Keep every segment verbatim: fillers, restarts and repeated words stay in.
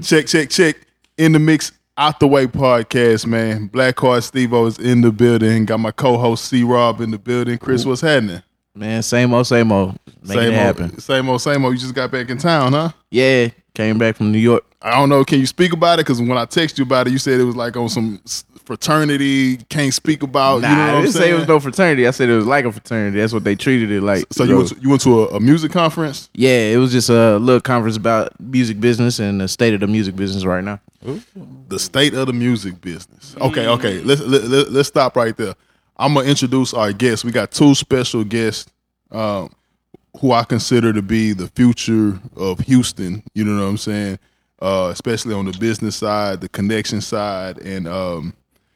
Check, check, check. In the Mix Out the Way podcast, man. Black Card Steve-O is in the building. Got my co-host C-Rob in the building. Chris, what's happening? Man, same old, same old. Make same it happen. Old, same old, same old. You just got back in town, huh? Yeah, came back from New York. I don't know. Can you speak about it? Because when I text you about it, you said it was like on some fraternity. Can't speak about. Nah, you know what I I'm didn't saying? say it was no fraternity. I said it was like a fraternity. That's what they treated it like. So you went to, you went to a, a music conference? Yeah, it was just a little conference about music business and the state of the music business right now. The state of the music business. Okay, okay. Let's let, let, let's stop right there. I'm gonna introduce our guests. We got two special guests. Um, who I consider to be the future of Houston, you know what I'm saying? Uh, especially on the business side, the connection side, and um,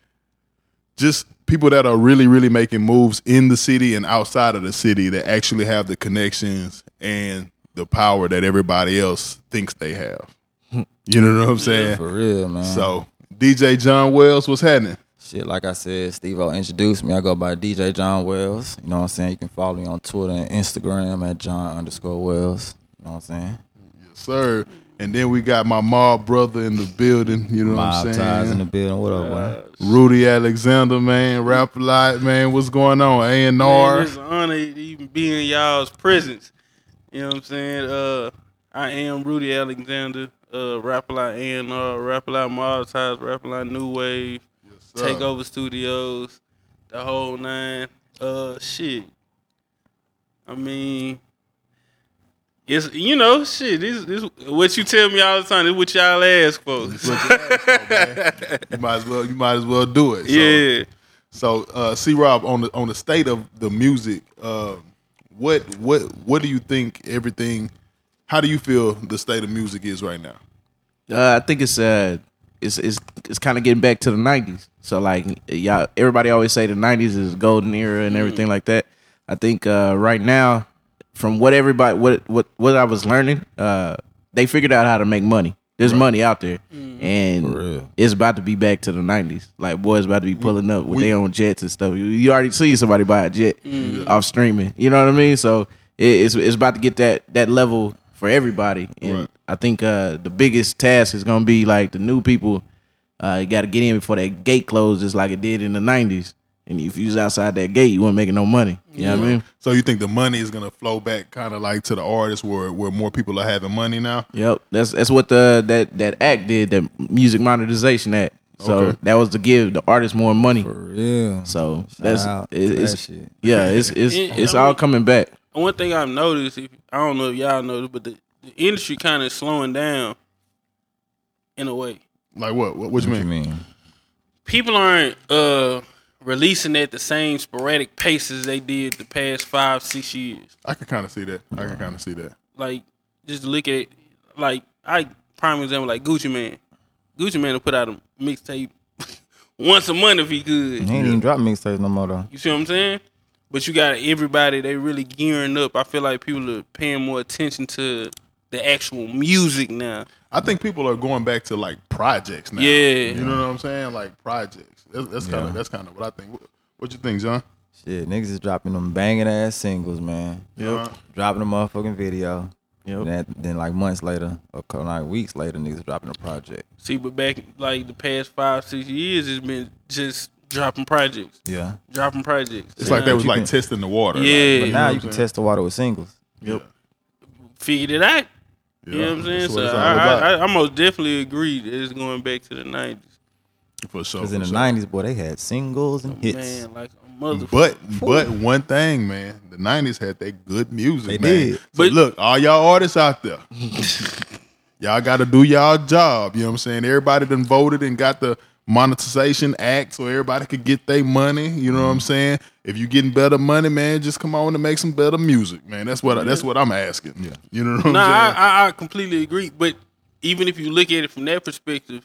just people that are really, really making moves in the city and outside of the city that actually have the connections and the power that everybody else thinks they have. You know what I'm saying? Yeah, for real, man. So, D J John Wells, what's happening? Shit, like I said, Steve-O introduced me. I go by D J John Wells. You know what I'm saying? You can follow me on Twitter and Instagram at John underscore Wells. You know what I'm saying? Yes, sir. And then we got my mob brother in the building. You know Mob what I'm saying? Ties in the building. What up, man? Rudy Alexander, man. Rap a lot, man. What's going on? A and R. It's an honor to even be in y'all's presence. You know what I'm saying? Uh, I am Rudy Alexander. Uh, Rap a lot A and R, Rap a lot Mob Ties, Rap a lot New Wave. Takeover Studios, the whole nine. Uh, shit. I mean, it's you know, shit. This, this what you tell me all the time. This what y'all ask for. What you, ask for, man. You might as well. You might as well do it. So, yeah. So, uh, C. Rob, on the on the state of the music, uh, what what what do you think? Everything. How do you feel the state of music is right now? Uh, I think it's uh, it's it's it's kind of getting back to the nineties. So like y'all, everybody always say the nineties is golden era and everything like that. I think uh, right now, from what everybody, what what what I was learning, uh, they figured out how to make money. There's right. money out there, mm. and it's about to be back to the nineties. Like boys about to be pulling up with we, their own jets and stuff. You, you already see somebody buy a jet mm. off streaming. You know what I mean? So it, it's it's about to get that that level for everybody. And right. I think uh, the biggest task is gonna be like the new people. Uh, you got to get in before that gate closes like it did in the nineties. And if you was outside that gate, you weren't making no money. You yeah. know what I mean? So you think the money is going to flow back kind of like to the artists where, where more people are having money now? Yep. That's that's what the that, that act did, that Music Monetization Act. So okay. that was to give the artists more money. For real. So Shout that's out it, that it's shit. yeah, it's it's and, it's I all mean, coming back. One thing I've noticed, if, I don't know if y'all noticed, but the, the industry kind of slowing down in a way. Like what? What, what you what mean? You mean? People aren't uh, releasing at the same sporadic pace as they did the past five, six years. I can kind of see that. I can kind of see that. Like, just look at it. Like, I prime example, like Gucci Mane. Gucci Mane will put out a mixtape once a month if he could. He ain't even drop mixtapes no more though. You see what I'm saying? But you got everybody, they really gearing up. I feel like people are paying more attention to the actual music now. I think people are going back to like projects now. Yeah, you know what I'm saying, like projects. That's, that's kind of yeah. that's kind of what I think. What, what you think, John? Shit, niggas is dropping them banging ass singles, man. Yep. Uh-huh. Dropping a motherfucking video. Yep. Then, then like months later, or like weeks later, niggas dropping a project. See, but back like the past five, six years, it's been just dropping projects. Yeah, dropping projects. It's yeah. like they was like can, testing the water. Yeah, like, but now you, know you can test the water with singles. Yep. Figured it out. Yeah, you know what I'm saying? So I, I, I, I most definitely agree that it's going back to the nineties. For sure. Because in the sure. nineties, boy, they had singles and oh, hits. Man, like a motherfucker. But but one thing, man, the nineties had that good music. They man. did. So but look, all y'all artists out there, y'all got to do y'all job. You know what I'm saying? Everybody done voted and got the monetization act so everybody could get their money. You know mm. what I'm saying? If you getting better money, man, just come on and make some better music, man. That's what I, that's what I'm asking. Yeah. You know what I'm nah, saying? I, I, I completely agree. But even if you look at it from that perspective,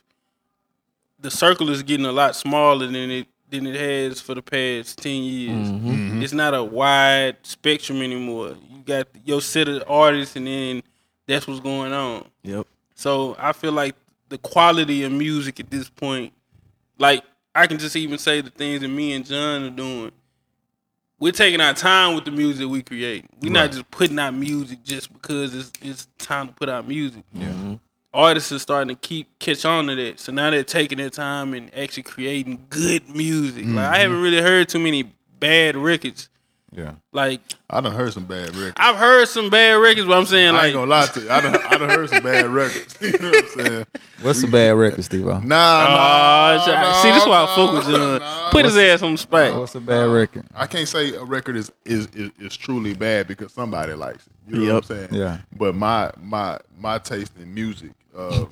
the circle is getting a lot smaller than it than it has for the past ten years. Mm-hmm. Mm-hmm. It's not a wide spectrum anymore. You got your set of artists, and then that's what's going on. Yep. So I feel like the quality of music at this point, like I can just even say the things that me and John are doing. We're taking our time with the music we create. We're right. not just putting out music just because it's it's time to put out music. Yeah. Mm-hmm. artists are starting to keep catch on to that. So now they're taking their time and actually creating good music. Mm-hmm. Like I haven't really heard too many bad records. Yeah. Like I done heard some bad records. I've heard some bad records, but I'm saying I like ain't gonna lie to you. I done, I done heard some bad records. You know what I'm saying? What's the bad record, Steve-O? Nah, Uh, nah, see, this is why I nah, fuck with John. nah. Put his ass on the spot. What's a bad record? I can't say a record is is, is is truly bad because somebody likes it. You know Yep. what I'm saying? Yeah. But my my my taste in music, uh,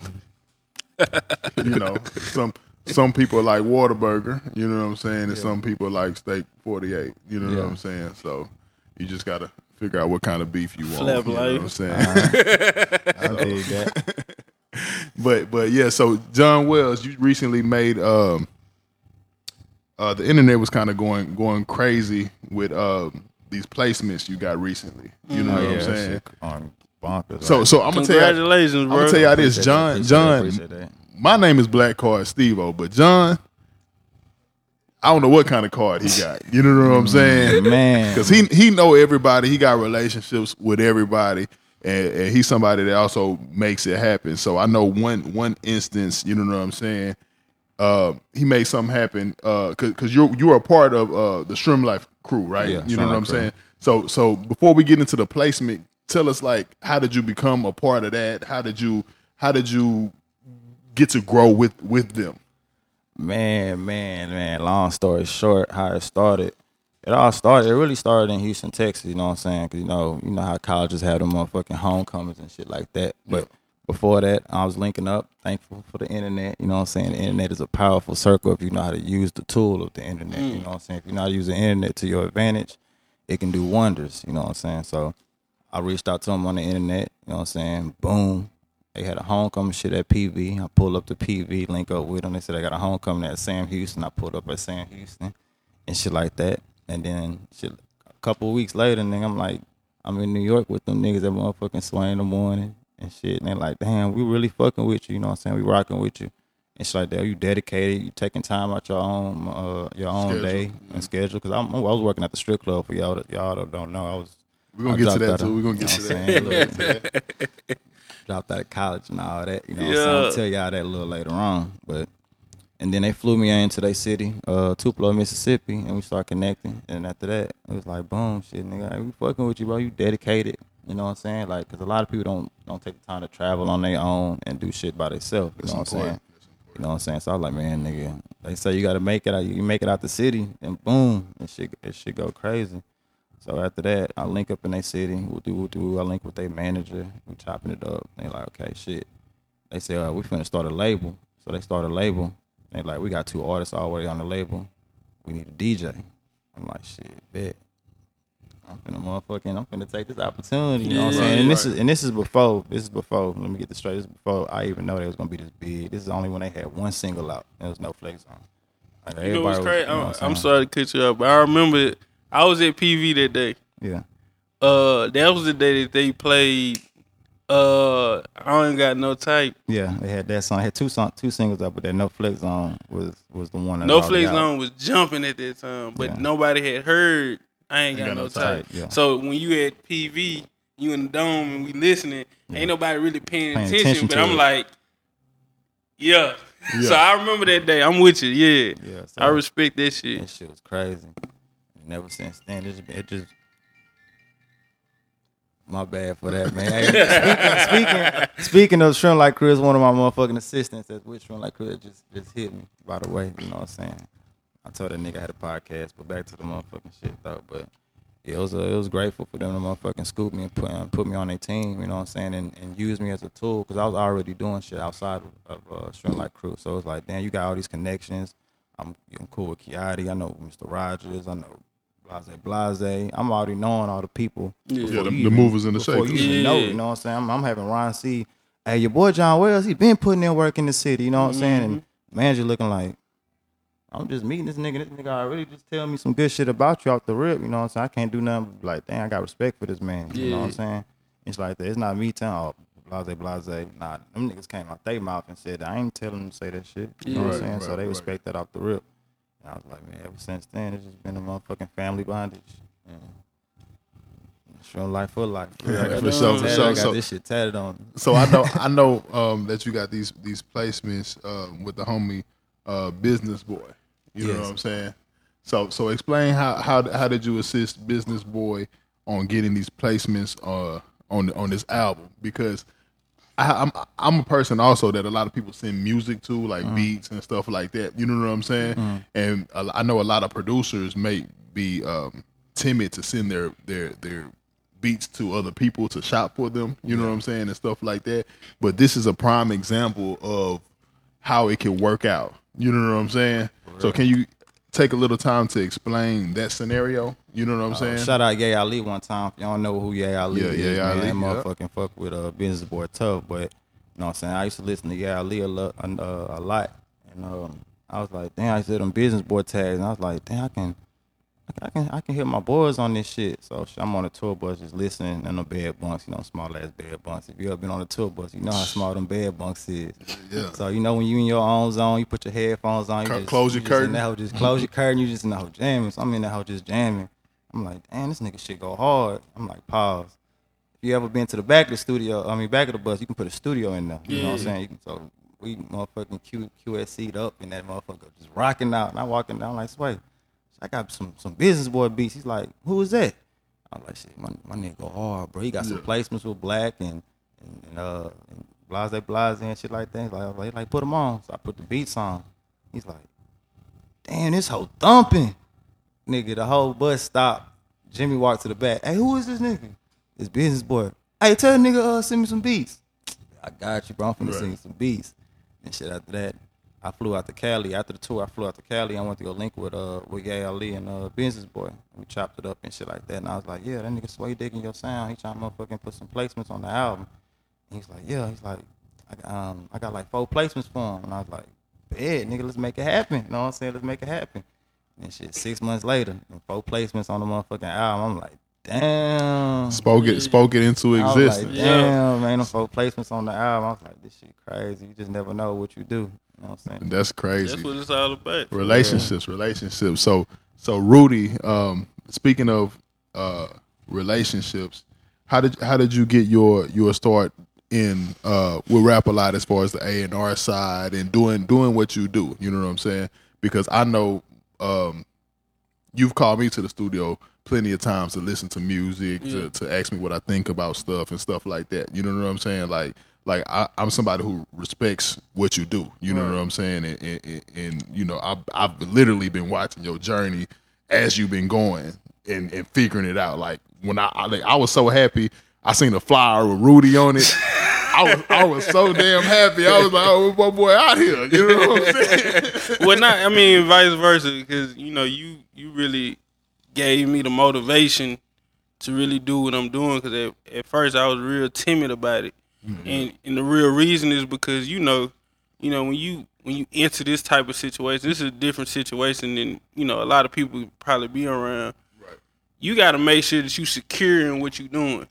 you know, some some people like Whataburger. You know what I'm saying? And some people like Steak forty-eight. You know Yeah. what I'm saying? So you just gotta figure out what kind of beef you want. Flap You know life. what I'm saying? I dig that. But but yeah, so John Wells, you recently made um uh the internet was kind of going going crazy with um these placements you got recently. You know Oh, what yeah, I'm that saying? shit on bonkers. So right? so I'm gonna tell you I'm Congratulations, bro. gonna tell y'all this, Appreciate that, John appreciate that, John appreciate that. my name is Black Card Steve-O, but John, I don't know what kind of card he got. You know what I'm saying? Man. Because he he know everybody. He got relationships with everybody, and, and he's somebody that also makes it happen. So I know one one instance. You know what I'm saying? Uh, he made something happen because because you're you're a part of uh, the Shrimp Life crew, right? Yeah, you know Shrimp what I'm Life crew. saying? So so before we get into the placement, tell us like how did you become a part of that? How did you how did you get to grow with with them? Man, man, man. Long story short, how it started. It all started. It really started in Houston, Texas. You know what I'm saying? Because you know, you know how colleges have them motherfucking homecomings and shit like that. But before that, I was linking up. Thankful for the internet. You know what I'm saying? The internet is a powerful circle if you know how to use the tool of the internet. You know what I'm saying? If you know how to use the internet to your advantage, it can do wonders. You know what I'm saying? So I reached out to them on the internet. You know what I'm saying? Boom. They had a homecoming shit at P V. I pulled up to P V, link up with them. They said I got a homecoming at Sam Houston. I pulled up at Sam Houston and shit like that. And then shit, a couple of weeks later, nigga, I'm like, I'm in New York with them niggas at motherfucking Swain in the morning and shit. And they're like, damn, we really fucking with you. You know what I'm saying? We rocking with you. And shit like that. You dedicated. You taking time out your own uh, your own Schedule. day and schedule. Because I was working at the strip club for y'all that y'all that don't know. I was. We're gonna I get to dropped that out too. of- We're gonna get you to know that. what I'm saying? Look, dropped out of college and all that. You know what I'm saying? Yeah. I'll tell y'all that a little later on. But and then they flew me into their city, uh, Tupelo, Mississippi, and we started connecting. And after that, it was like, boom, shit, nigga, hey, we fucking with you, bro. You dedicated. You know what I'm saying? Like, because a lot of people don't don't take the time to travel on their own and do shit by themselves. You That's know what I'm saying? important. You know what I'm saying? So I was like, man, nigga, they say you got to make it out. You make it out the city, and boom, and shit, it shit go crazy. So after that, I link up in their city. We'll do, we'll do. I link with their manager. We chopping it up. They like, okay, shit. They say, uh, we finna start a label. So they start a label. They like, we got two artists already on the label. We need a D J. I'm like, shit, bet. I'm finna motherfucking, I'm finna take this opportunity. You know what I'm Yeah, saying? And this right. is and this is before. This is before. Let me get this straight. This is before I even know they was gonna be this big. This is only when they had one single out. There was no flex on. Like, You know what's was- crazy? you know I'm, what I'm saying? sorry to cut you up, but I remember I was at P V that day. Yeah. Uh, that was the day that they played. Uh, I ain't got no type. Yeah, they had that song. They had two song, two singles up, but that No Flex on was was the one that No was already Flex out. Zone was jumping at that time, but Yeah. nobody had heard. I ain't got, no type. type, yeah. So when you at P V, you in the dome and we listening, ain't nobody really paying, Paying attention. attention But to I'm it. like, yeah. Yeah. So I remember that day. I'm with you. Yeah, Yeah, so I respect that shit. that shit was crazy. And ever since then, it just, it just my bad for that, man. Hey, speaking, speaking, speaking of Shrimp Like Chris, one of my motherfucking assistants that's with Shrimp Like Chris just just hit me. By the way, you know what I'm saying? I told that nigga I had a podcast, but back to the motherfucking shit though. But yeah, it was uh, it was grateful for them to motherfucking scoop me and put uh, put me on their team. You know what I'm saying? And, and use me as a tool because I was already doing shit outside of, of uh, Shrimp Like Crew. So it's like, damn, you got all these connections. I'm, I'm cool with Kiati. I know Mister Rogers. I know Blase Blase. I'm already knowing all the people. Yeah. before Yeah, the- you the even- movers and the before shakers. You even know, Yeah. you know what I'm saying? I'm, I'm having Ron C. Hey, your boy John Wells, he been putting in work in the city. You know what I'm saying? And manager looking like, I'm just meeting this nigga. This nigga already just tell me some good shit about you off the rip. You know what I'm saying? I can't do nothing but be like, dang, I got respect for this man. You know what I'm Yeah. saying? It's like that. It's not me telling, oh, blase, blase. Nah, them niggas came out their mouth and said, I ain't telling them to say that shit. You know what I'm Right, saying? so right, they right. respect that off the rip. And I was like, man, ever since then, it's just been a motherfucking family bondage. And Show life for life. Yeah, for sure, for tatted, sure. I got So- this shit tatted on. So I know I know um, that you got these these placements um, with the homie uh, Business Boy. You know Yes. what I'm saying? So so explain how how how did you assist Business Boy on getting these placements uh, on on this album? Because I, I'm I'm a person also that a lot of people send music to, like Mm. beats and stuff like that. You know what I'm saying? Mm. And a- I know a lot of producers may be um, timid to send their their their beats to other people to shop for them. You know what I'm saying, and stuff like that. But this is a prime example of how it can work out. You know what I'm saying? So can you take a little time to explain that scenario? You know what I'm saying? Uh, shout out Ye Ali one time. Y'all know who Ye Ali Yeah, is, Ye man. Ali, That yeah. motherfucking fuck with uh, Business Boy tough, but you know what I'm saying? I used to listen to Ye Ali a lot, uh, a lot. And um, I was like, damn, I said them Business Boy tags, and I was like, damn, I can, I can, I can hit my boys on this shit. So I'm on the tour bus just listening in the bed bunks, you know, small ass bed bunks. If you ever been on the tour bus, you know how small them bed bunks is. Yeah. So you know when you in your own zone, you put your headphones on, you Cl- just close you your just in curtain. that hoe, just close your curtain. You just in the hoe jamming. So I'm in that hoe just jamming. I'm like, damn, this nigga shit go hard. I'm like, pause. If you ever been to the back of the studio, I mean back of the bus, you can put a studio in there. You know what I'm Yeah. saying? You can, so we motherfucking Q, QSC'd up and that motherfucker just rocking out. And I walking down like, Sway, I got some some Business Boy beats. He's like, who is that? I'm like, shit, my, my nigga go hard, bro. He got some Yeah. placements with Black and and, and uh and Blase Blase and shit like that. He's like, I was like, like, put them on. So I put the beats on. He's like, damn, this hoe thumping. Nigga, the whole bus stopped. Jimmy walked to the back. Hey, who is this nigga? It's Business Boy. Hey, tell the nigga uh send me some beats. I got you, bro. I'm finna Right. send you some beats. And shit after that, I flew out to Cali. After the tour, I flew out to Cali. I went to go link with uh with Ye Ali and uh Business Boy. We chopped it up and shit like that. And I was like, yeah, that nigga Sway digging your sound. He trying to motherfucking put some placements on the album. And he's like, yeah. He's like, I got, um I got like four placements for him. And I was like, yeah, nigga, let's make it happen. You know what I'm saying? Let's make it happen. And shit, six months later, and four placements on the motherfucking album. I'm like, damn. Spoke it spoke it into I was like, existence. damn, man, them four placements on the album. I was like, this shit crazy. You just never know what you do. You know what I'm saying? That's crazy. That's what it's all about. Relationships, relationships. So, so Rudy, um, speaking of uh, relationships, how did how did you get your your start in uh, with Rap A Lot as far as the A and R side and doing doing what you do? You know what I'm saying? Because I know um, you've called me to the studio plenty of times to listen to music, Yeah. to, to ask me what I think about stuff and stuff like that. You know what I'm saying? Like, like I, I'm somebody who respects what you do. You know Right. what I'm saying? And, and, and, and you know, I've, I've literally been watching your journey as you've been going and, and figuring it out. Like when I, I, like, I was so happy, I seen a flyer with Rudy on it. I was, I was so damn happy. I was like, oh, my boy out here. You know what I'm saying? Well, not. I mean, vice versa, because you know, you you really gave me the motivation to really do what I'm doing. Because at, at first I was real timid about it, and and the real reason is because you know, you know when you when you enter this type of situation, this is a different situation than you know a lot of people probably be around. Right. You got to make sure that you secure in what you're doing,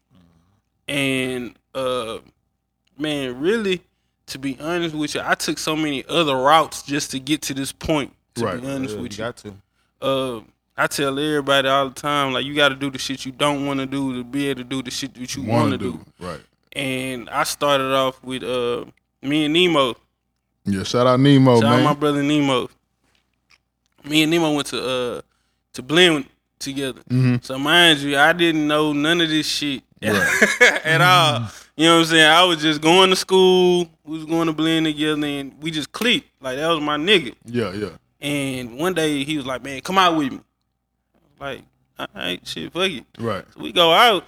and uh, man, really. To be honest with you, I took so many other routes just to get to this point. To Right. be honest Yeah, with you you, got to. uh, I tell everybody all the time, like you got to do the shit you don't want to do to be able to do the shit that you want Wanna to do. Right. And I started off with uh, me and Nemo. Yeah, shout out Nemo, Shout out man. my brother Nemo. Me and Nemo went to uh to blend together. Mm-hmm. So mind you, I didn't know none of this shit Right. at all. You know what I'm saying? I was just going to school. We was going to blend together, and we just clicked. Like that was my nigga. Yeah, yeah. And one day he was like, "Man, come out with me." Like, all right, shit, fuck it. Right. So we go out.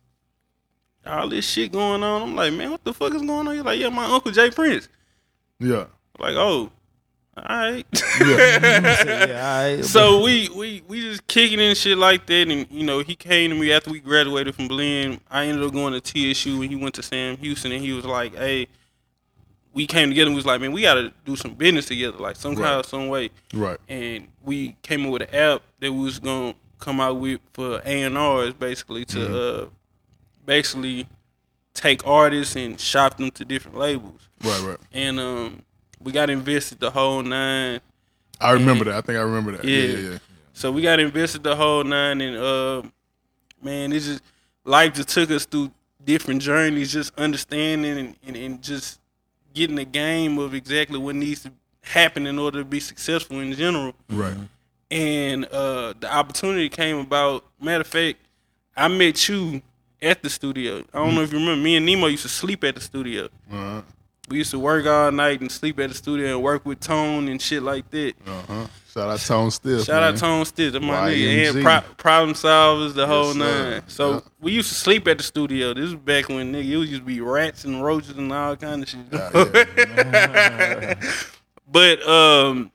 All this shit going on. I'm like, man, what the fuck is going on? He's like, yeah, my uncle Jay Prince. Yeah. Like, oh, all right. Yeah. Yeah, all right. So we we we just kicking and shit like that, and you know he came to me after we graduated from Blinn. I ended up going to T S U, and he went to Sam Houston, and he was like, "Hey, we came together. and was like, man, we got to do some business together, like somehow, Right. some way." Right. And we came up with an app that we was gonna come out with for A and R's, basically to Mm-hmm. uh, basically take artists and shop them to different labels, Right, right. and um, we got invested the whole nine. I remember And- that. I think I remember that. Yeah. Yeah, yeah, yeah. So we got invested the whole nine, and uh, man, it's just life just took us through different journeys, just understanding and, and, and just getting a game of exactly what needs to happen in order to be successful in general. Right. And uh, the opportunity came about. Matter of fact, I met you at the studio. I don't know if you remember. Me and Nemo used to sleep at the studio. Uh-huh. We used to work all night and sleep at the studio and work with Tone and shit like that. Uh-huh. Shout out Tone Stiff. Shout man. out Tone Stiff, that's my Y M nigga. Z. And pro- problem solvers, the Yes, whole sir. nine. So Yeah. we used to sleep at the studio. This was back when nigga it used to be rats and roaches and all kind of shit. Ah, yeah. But um,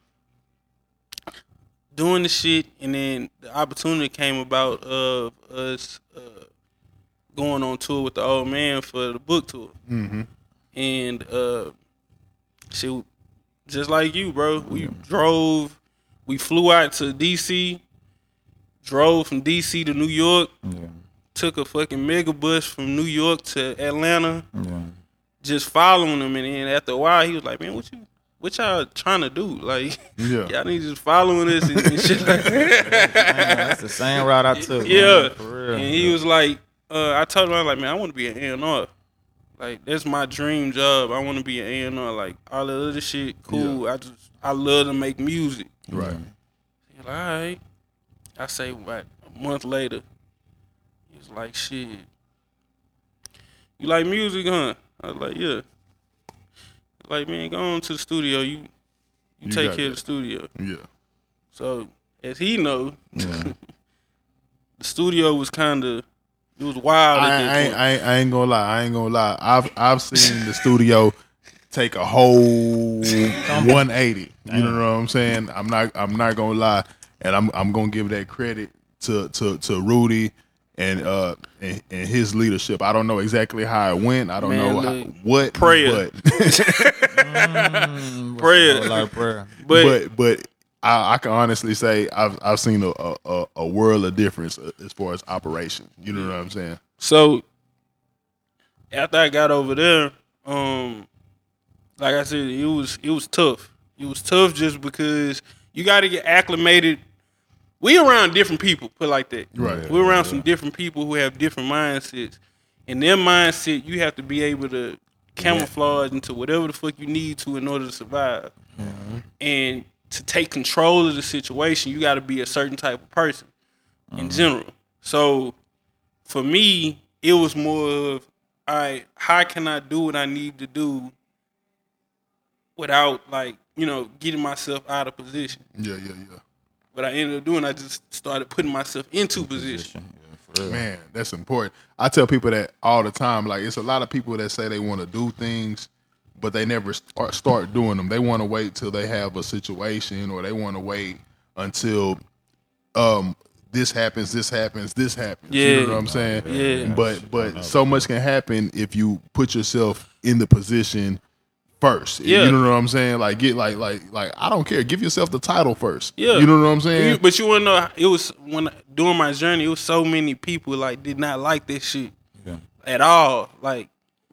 doing the shit, and then the opportunity came about of us uh, going on tour with the old man for the book tour. Mm-hmm. And uh, shit, just like you, bro, we drove, we flew out to D C, drove from D C to New York, Yeah. took a fucking mega bus from New York to Atlanta, Yeah. just following him. And then after a while, he was like, man, what you, what y'all trying to do? Like, Yeah. y'all need just following us and, and shit like that. Man, that's the same route I took. Yeah. Man, for real. And he was like, uh, I told him, I was like, man, I want to be an A and R. Like, that's my dream job. I want to be an A and R. Like, all the other shit, cool. I just, I love to make music. Right. He like, all right. I say, about a month later, he was like, shit. You like music, huh? I was like, yeah. Like, man, go on to the studio. You, you, You take got care of that. the studio. Yeah. So, as he know, Yeah. the studio was kind of, it was wild I, at I, that ain't, point. I, ain't, I ain't gonna lie. I ain't gonna lie. I've I've seen the studio take a whole one eighty. You know what I'm saying? I'm not I'm not gonna lie, and I'm I'm gonna give that credit to to, to Rudy and uh and, and his leadership. I don't know exactly how it went. I don't Man, know how, look, what prayer. but Mm, Prayer. a whole lot of prayer. But, but but I, I can honestly say I've I've seen a, a a world of difference as far as operation. You know what I'm saying? so after I got over there, um, like I said, it was it was tough. It was tough just because you got to get acclimated. We around different people, put it like that. Right. We're around some different people who have different mindsets. And their mindset, you have to be able to camouflage into whatever the fuck you need to in order to survive. And to take control of the situation, you got to be a certain type of person in general. So for me, it was more of, all right, how can I do what I need to do without, like, you know, getting myself out of position? Yeah, yeah, yeah. What I ended up doing, I just started putting myself into position. Yeah, for real. Man, that's important. I tell people that all the time. Like, it's a lot of people that say they want to do things, but they never start, start doing them. They want to wait till they have a situation, or they want to wait until um, this happens, this happens, this happens. You Yeah. know what I'm saying? Yeah. But but so much can happen if you put yourself in the position first. Yeah. You know what I'm saying? Like get like like like I don't care. Give yourself the title first. Yeah. You know what I'm saying? You- But you want to know, it was when during my journey, it was so many people like did not like this shit Yeah. at all. Like,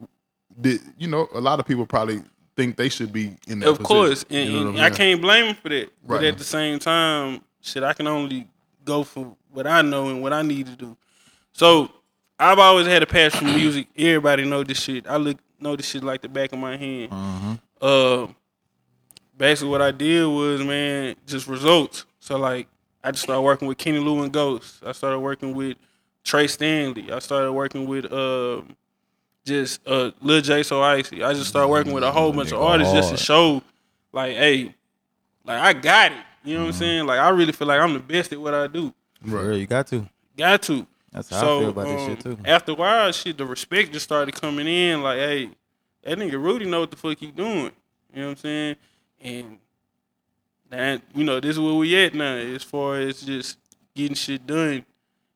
Did, you know, a lot of people probably think they should be in that of position. course, and, You know and what I'm I saying? can't blame them for that. But Right. at the same time, shit, I can only go for what I know and what I need to do. So I've always had a passion for music. Everybody know this shit. I look know this shit like the back of my hand. Uh, basically, what I did was, man, just results. So like, I just started working with Kenny Lou and Ghost. I started working with Trey Stanley. I started working with uh, just uh, Lil J So Icy. I just started working with a whole bunch of Nigga artists just to hard. show, like, hey, like I got it. You know what I'm saying? Like I really feel like I'm the best at what I do. For real, you got to. Got to. That's how So I feel about this um, shit too. after a while, shit, the respect just started coming in. Like, hey, that nigga Rudy know what the fuck he doing. You know what I'm saying? And that, you know, this is where we at now as far as just getting shit done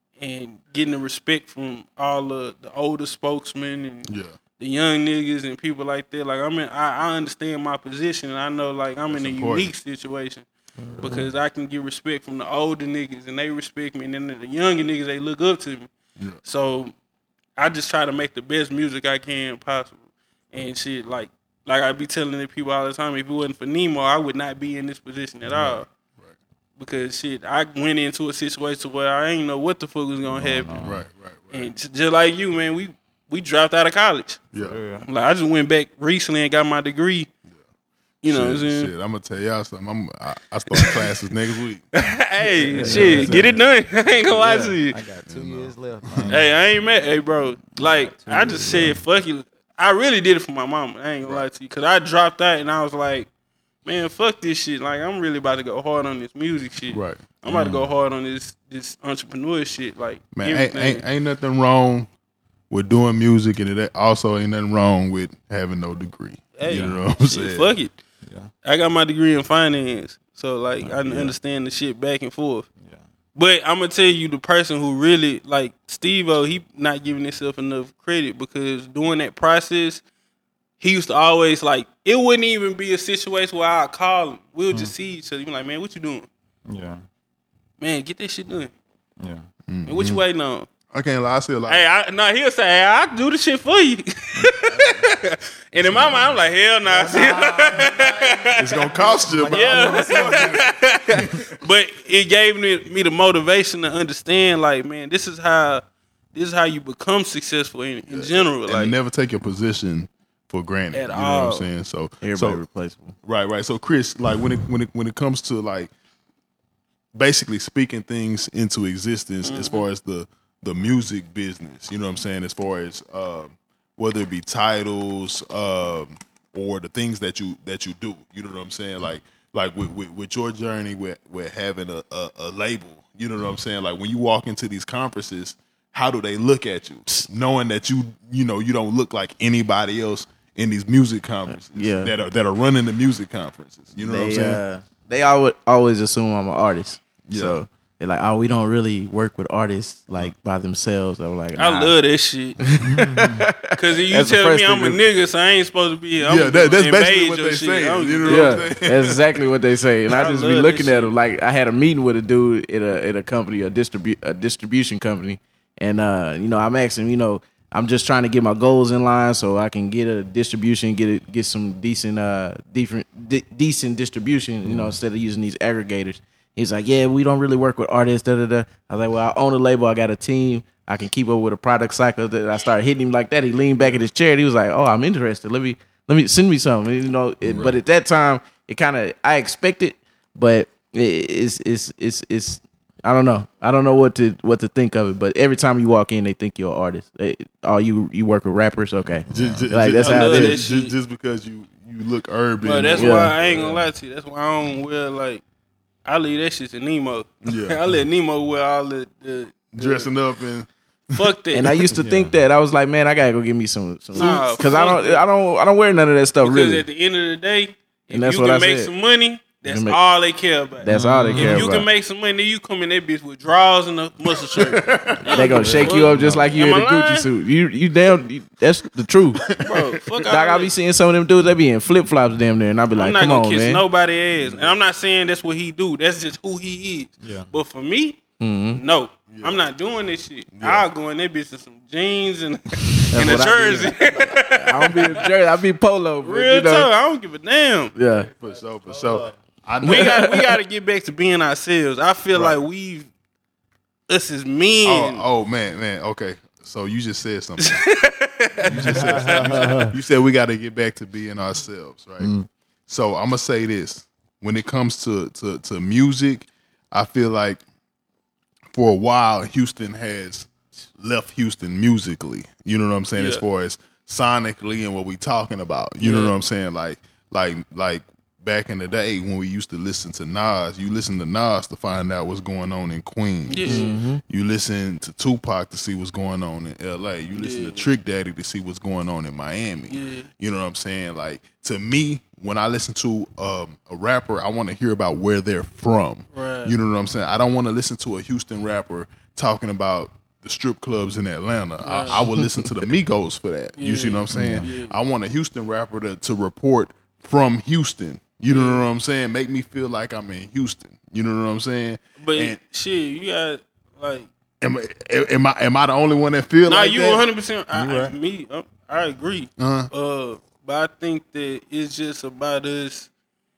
and getting the respect from all the, the older spokesmen and Yeah. the young niggas and people like that. Like, I mean, I, I understand my position, and I know, like, I'm in a important. unique situation because I can get respect from the older niggas, and they respect me, and then the younger niggas, they look up to me. Yeah. So I just try to make the best music I can possible. And shit, like, like I be telling the people all the time, if it wasn't for Nemo, I would not be in this position at all. Because shit, I went into a situation where I ain't know what the fuck was gonna happen. Right, right, right. And j- just like you, man, we we dropped out of college. Yeah. Like I just went back recently and got my degree. You know shit, what I'm saying? Shit, I'm gonna tell y'all something. I'm, I, I start classes next week. Hey, shit, get it done. I ain't gonna lie to you. I got two years left. Man. Hey, I ain't mad. Hey, bro, like I just said, fuck it. I really did it for my mama. I ain't gonna lie to you, cause I dropped out and I was like, man, fuck this shit. Like I'm really about to go hard on this music shit. Right. I'm about to go hard on this this entrepreneur shit. Like Man, ain't, everything. ain't ain't nothing wrong with doing music, and it also ain't nothing wrong with having no degree. Hey, you know what I'm shit, saying? fuck it. Yeah. I got my degree in finance, so like I Yeah. understand the shit back and forth. Yeah. But I'm gonna tell you, the person who really like Steve-O, he not giving himself enough credit because during that process, he used to always like it wouldn't even be a situation where I'd call him. We'll just see each other. He be like, man, what you doing? Yeah. Man, get that shit done. Yeah. Man, what you waiting on? I can't lie. I still like. Hey, I, no, he'll say, hey, I'll do the shit for you. And in my mind, I'm like, hell nah. It's gonna cost you. But Yeah. But it gave me, me the motivation to understand, like, man, this is how this is how you become successful in, in general. and Like, never take your position for granted. At you know all. what I'm saying? So, Everybody so replaceable. right, right. So, Chris, like when it when it when it comes to like basically speaking things into existence as far as the the music business, you know what I'm saying? As far as um, whether it be titles um, or the things that you that you do, you know what I'm saying? Like like with with, with your journey with with having a, a, a label, you know what I'm saying? Like when you walk into these conferences, how do they look at you, knowing that you you know you don't look like anybody else in these music conferences Yeah. that are that are running the music conferences? You know what I'm They saying? uh, they always always assume I'm an artist. Yeah. So they're like, oh, we don't really work with artists like by themselves. I'm like, I nah. love that shit. Because you That's the tell first me I'm a thing nigga, so I ain't supposed to be. I'm Yeah, that- that's invade basically what your they shit. say, I'm- you know? Yeah, what I'm saying? that's exactly what they say, and I, I just be love that looking at shit. them like I had a meeting with a dude at a at a company, a distribu- a distribution company, and uh, you know, I'm asking, you know, I'm just trying to get my goals in line so I can get a distribution, get it, get some decent, uh, different, de- decent distribution, you know, instead of using these aggregators. He's like, yeah, we don't really work with artists. Da da da. I was like, well, I own a label. I got a team. I can keep up with a product cycle. That I started hitting him like that. He leaned back in his chair. And he was like, oh, I'm interested. Let me let me send me something. You know, it, but at that time, it kind of I expected, but it, it's it's it's it's I don't know. I don't know what to what to think of it. But every time you walk in, they think you're an artist. They, oh, you you work with rappers? Okay, Just, just, like that's I how love it that is. shit. just, just because you you look urban. But that's Yeah. why I ain't gonna lie to you. That's why I don't wear like I leave that shit to Nemo. Yeah. I let Nemo wear all the, the, the dressing up and fuck that. And I used to think that I was like, man, I gotta go get me some some Nah, because I fuck don't that. I don't I don't wear none of that stuff because really. at the end of the day, if And that's you what can I make said. some money, that's can make- all they care about. That's all they care if you about. can make some money, then you come in that bitch with drawers and a muscle shirt. They gonna shake you up just like you Am in a I Gucci lying? suit. You you damn you, that's the truth. Bro, fuck all Like I that. be seeing some of them dudes, they be in flip flops damn near, and I be I'm like, not come gonna on, kiss man. nobody ass, and I'm not saying that's what he do. That's just who he is. Yeah. But for me, Mm-hmm. no, I'm not doing this shit. I'll go in that bitch with some jeans and, and a what I jersey. I don't be in jersey, I be polo. But, Real you know, talk, I don't give a damn. Yeah. for sure, for sure. I know. We got we got to get back to being ourselves. I feel Right. like we've us as men. Oh, oh man, man. Okay, so you just said something. you just said something. You said we got to get back to being ourselves, right? So I'm gonna say this: when it comes to to to music, I feel like for a while Houston has left Houston musically. You know what I'm saying? As Yeah. far as sonically and what we talking about. You know Yeah. what I'm saying? Like like like back in the day when we used to listen to Nas, you listen to Nas to find out what's going on in Queens. Yeah. You listen to Tupac to see what's going on in L A. You listen Yeah. to Trick Daddy to see what's going on in Miami. Yeah. You know what I'm saying? Like to me, when I listen to um, a rapper, I want to hear about where they're from. Right. You know what I'm saying? I don't want to listen to a Houston rapper talking about the strip clubs in Atlanta. I, I would listen to the Migos for that. You see what I'm saying? Yeah. I want a Houston rapper to, to report from Houston. You know what I'm saying? Make me feel like I'm in Houston. You know what I'm saying? But And shit, you got like. am, I- am I am I the only one that feel Nah, like you that? one hundred percent. I, You I, right. me, uh, I agree. Uh-huh. Uh, but I think that it's just about us.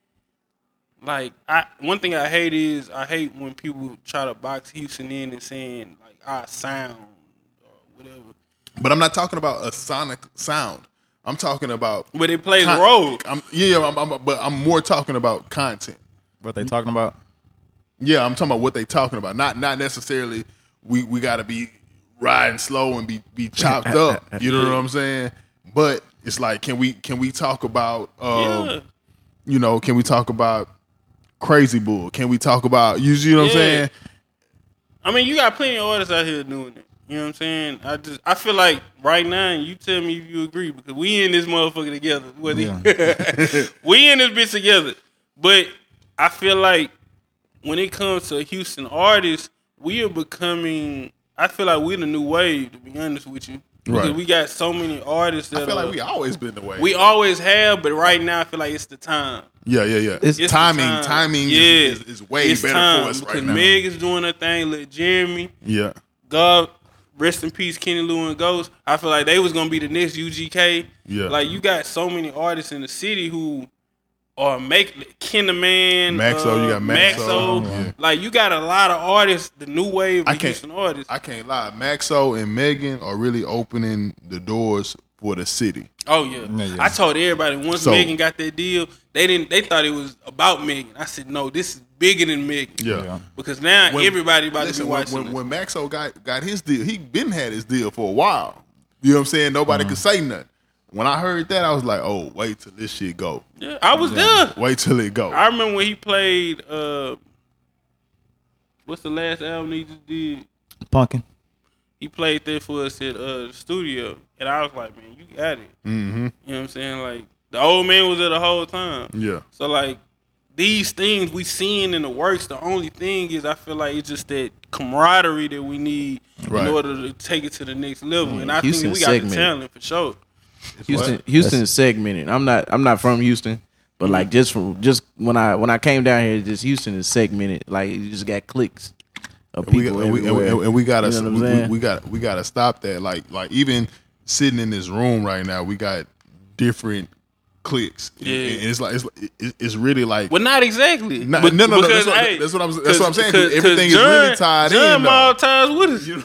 Like, I one thing I hate is I hate when people try to box Houston in and saying like our sound, or whatever. But I'm not talking about a sonic sound. I'm talking about. But it plays con- a role. I'm, yeah, I'm, I'm, but I'm more talking about content. What they talking about? Yeah, I'm talking about what they talking about. Not not necessarily we, we got to be riding slow and be, be chopped up. You know what I'm saying? But it's like, can we can we talk about, um, Yeah. you know, can we talk about Crazy Bull? Can we talk about, you see what I'm Yeah. saying? I mean, you got plenty of artists out here doing it. You know what I'm saying? I just I feel like right now, and you tell me if you agree, because we in this motherfucker together. Whether Yeah. we in this bitch together. But I feel like when it comes to Houston artists, we are becoming. I feel like we're the new wave. To be honest with you, because Right. we got so many artists that I feel are, like we always been the way. we always have, but right now I feel like it's the time. yeah, yeah, yeah. It's- It's timing, the time. timing yeah. is, is, is way It's better time, for us because right now. Meg is doing her thing. Let Jeremy. Yeah. God rest in peace, Kenny Lou and Ghost. I feel like they was gonna be the next U G K. Yeah. Like you got so many artists in the city who are making Kinderman, Maxo, uh, you got Maxo. Maxo. Yeah. Like you got a lot of artists, the new wave I of can't- Houston artists. I can't lie. Maxo and Megan are really opening the doors for the city. Oh yeah. Yeah, yeah. I told everybody once So- Megan got that deal, they didn't. They thought it was about Megan. I said no, this is bigger than Megan. Yeah. Yeah. Because now When- everybody about Listen, to be when, watching. when, this. when Maxo got, got his deal, he been had his deal for a while. You know what I'm saying? Nobody could say nothing. When I heard that, I was like, oh, wait till this shit go. yeah, I was there. Wait till it go. I remember when he played. Uh, what's the last album he just did? Pumpkin. He played that for us at uh, the studio, and I was like, man, you got it. Mm-hmm. You know what I'm saying? Like the old man was there the whole time. Yeah. So like these things we seeing in the works. The only thing is, I feel like it's just that camaraderie that we need Right. in order to take it to the next level. And I Houston think we got segmented. the talent for sure. Houston, What? Houston is segmented. I'm not. I'm not from Houston, but like just from just when I when I came down here, just Houston is segmented. Like you just got cliques of And we, people and, we, and, we, everywhere. and we gotta You know what I'm we, we, saying? we got we gotta stop that. Like like even sitting in this room right now, we got different cliques. Yeah. And it's like it's, it- it's really like Well, not exactly. No, But- no, no, no, because, that's what- hey, that's what I'm- that's what I'm saying, 'cause 'cause- everything is 'cause really John- tied John in, though. mob ties with us. you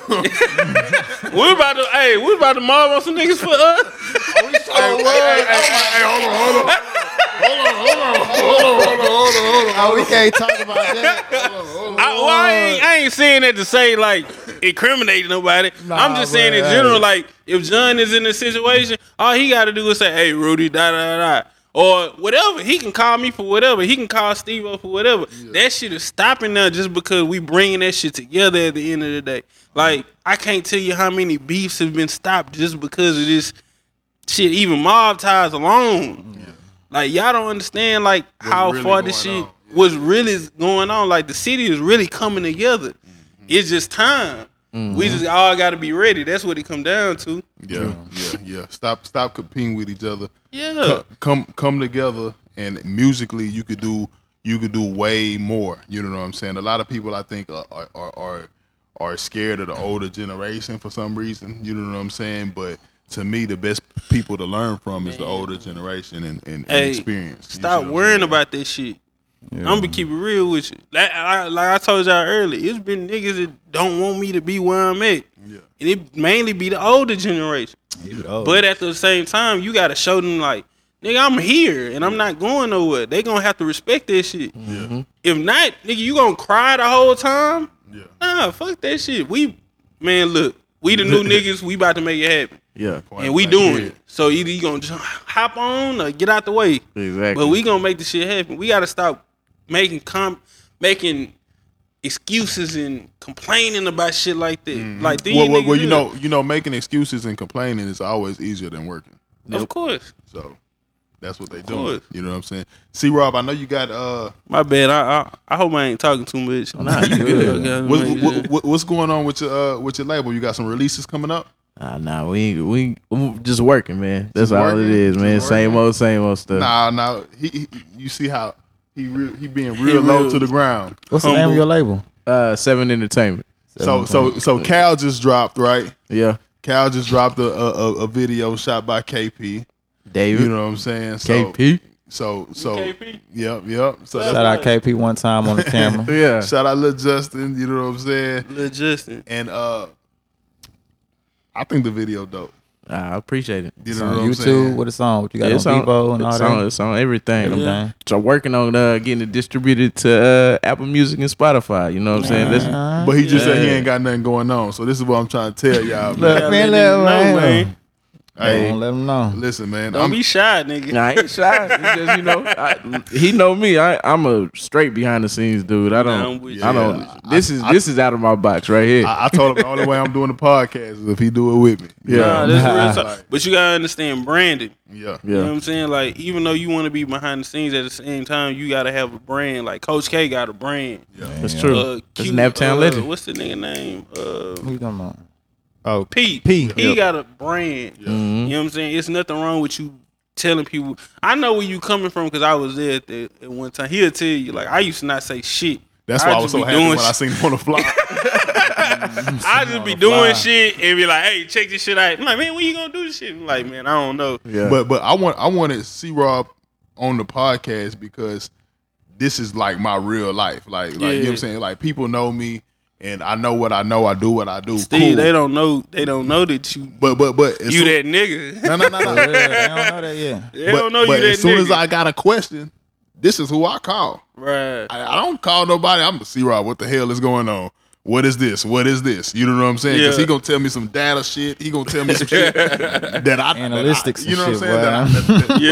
know. we about to, hey, we about to mob on some niggas for us. Hey, hey, hey, hey, hold on, hold on. Hold on, hold on, hold on, hold on, hold on, hold on. Oh, we can't talk about that. I, well, I ain't, I ain't saying that to say like incriminate nobody. I'm just saying in but, general, hey. like if John is in a situation, all he got to do is say, "Hey, Rudy, da da da," da," or whatever. He can call me for whatever. He can call Steve up for whatever. That shit is stopping now just because we bringing that shit together at the end of the day. Like I can't tell you how many beefs have been stopped just because of this shit. Even mob ties alone. Like y'all don't understand like how really far this going shit on. was really going on. Like the city is really coming together. It's just time. We just all got to be ready. That's what it come down to. Yeah, yeah, yeah. Stop, stop competing with each other. Yeah. Come, come together, and musically, you could do, you could do way more. You know what I'm saying? A lot of people, I think, are are are, are scared of the older generation for some reason. You know what I'm saying? But to me, the best people to learn from is the older generation and, and, and Hey, experience. You stop see what I'm worrying saying? about that shit. I'm gonna keep it real with you. Like I, like I told y'all earlier, it's been niggas that don't want me to be where I'm at. Yeah. And it mainly be the older generation. But at the same time, you gotta show them like, nigga, I'm here and I'm not going nowhere. They gonna have to respect that shit. Yeah. If not, nigga, you gonna cry the whole time? Yeah. Nah, fuck that shit. We, man, look, we the new niggas. We about to make it happen, yeah, and we Like, doing yeah. it. So either you gonna just hop on or get out the way. exactly. But we gonna make the shit happen. We gotta stop making com making excuses and complaining about shit like that. Like these Well, well, niggas well, you here. know, you know, making excuses and complaining is always easier than working. of course. So that's what they course. do. You know what I'm saying? See, Rob, I know you got uh, My bad. I I, I hope I ain't talking too much. Nah, you good. Okay, what, man, what, what, what's going on with your uh, with your label? You got some releases coming up? Nah, nah, we we we just working, man. That's all working? it is, man. Just Same working? old, same old stuff. Nah, nah. He, he you see how he real, he being real low real- to the ground. What's the name Humble. of your label? Uh, Seven Entertainment. So so so Cal just dropped, right? Yeah, Cal just dropped a a, a- a video shot by K P. David. You know what I'm saying? So, K P. So so K P? yep yep. So Shout that's, out K P one time on the camera. Yeah. shout out Lil Justin. You know what I'm saying? Lil Justin. And uh, I think the video dope. I appreciate it. You It's know on what I'm YouTube. saying? What it's on? What you got Yeah, on it's on, Bebo and all it's that? on, it's on everything. Get 'em Yeah. down. So I'm working on uh, getting it distributed to uh, Apple Music and Spotify. You know what I'm saying? Listen, Uh-huh. But he just said he Yeah. ain't got nothing going on. So this is what I'm trying to tell y'all, Look, man. Gotta man, let him let him know, know. man. Hey, Don't let them know. listen, man. Don't I'm, be shy, nigga. I ain't shy. It's just, you know, I, he know me. I, I'm a straight behind the scenes dude. I Nah, don't. I'm with I you. don't. Yeah. This I- is I- this is out of my box right here. I, I told him the only way I'm doing the podcast is if he do it with me. Yeah. Nah, that's real Like, talk. But you gotta understand branding. yeah. You know what yeah. I'm saying? Like, even though you want to be behind the scenes, at the same time, you gotta have a brand. Like Coach K got a brand. That's true. Uh, That's Q- Naptown uh, legend. What's the nigga name? Uh, Who you talking about? Oh, Pete. P. He Yep. got a brand. You know what I'm saying? It's nothing wrong with you telling people. I know where you coming from because I was there at, the, at one time. He'll tell you, like, I used to not say shit. That's why I was just so be happy doing when I shit. seen him on the fly. I just be on the doing fly. shit and be like, hey, check this shit out. I'm like, man, when you gonna do this shit? I'm like, man, I don't know. Yeah. But but I want I wanted C Rob on the podcast because this is like my real life. Like like you know what I'm Yeah. saying? Like people know me and I know what I know, I do what I do. Steve, cool. they don't know. They don't know that you But but but as you soon- that nigga. No no no no. Yeah, they don't know that yet. They but don't know but you that as soon nigga. as I got a question, this is who I call. right. I, I don't call nobody. I'm the C Rob. What the hell is going on? What is this? What is this? You know what I'm saying? Because Yeah. he gonna tell me some data shit. He gonna tell me some shit that I Analytics that I, you know and what I'm shit, saying? That I-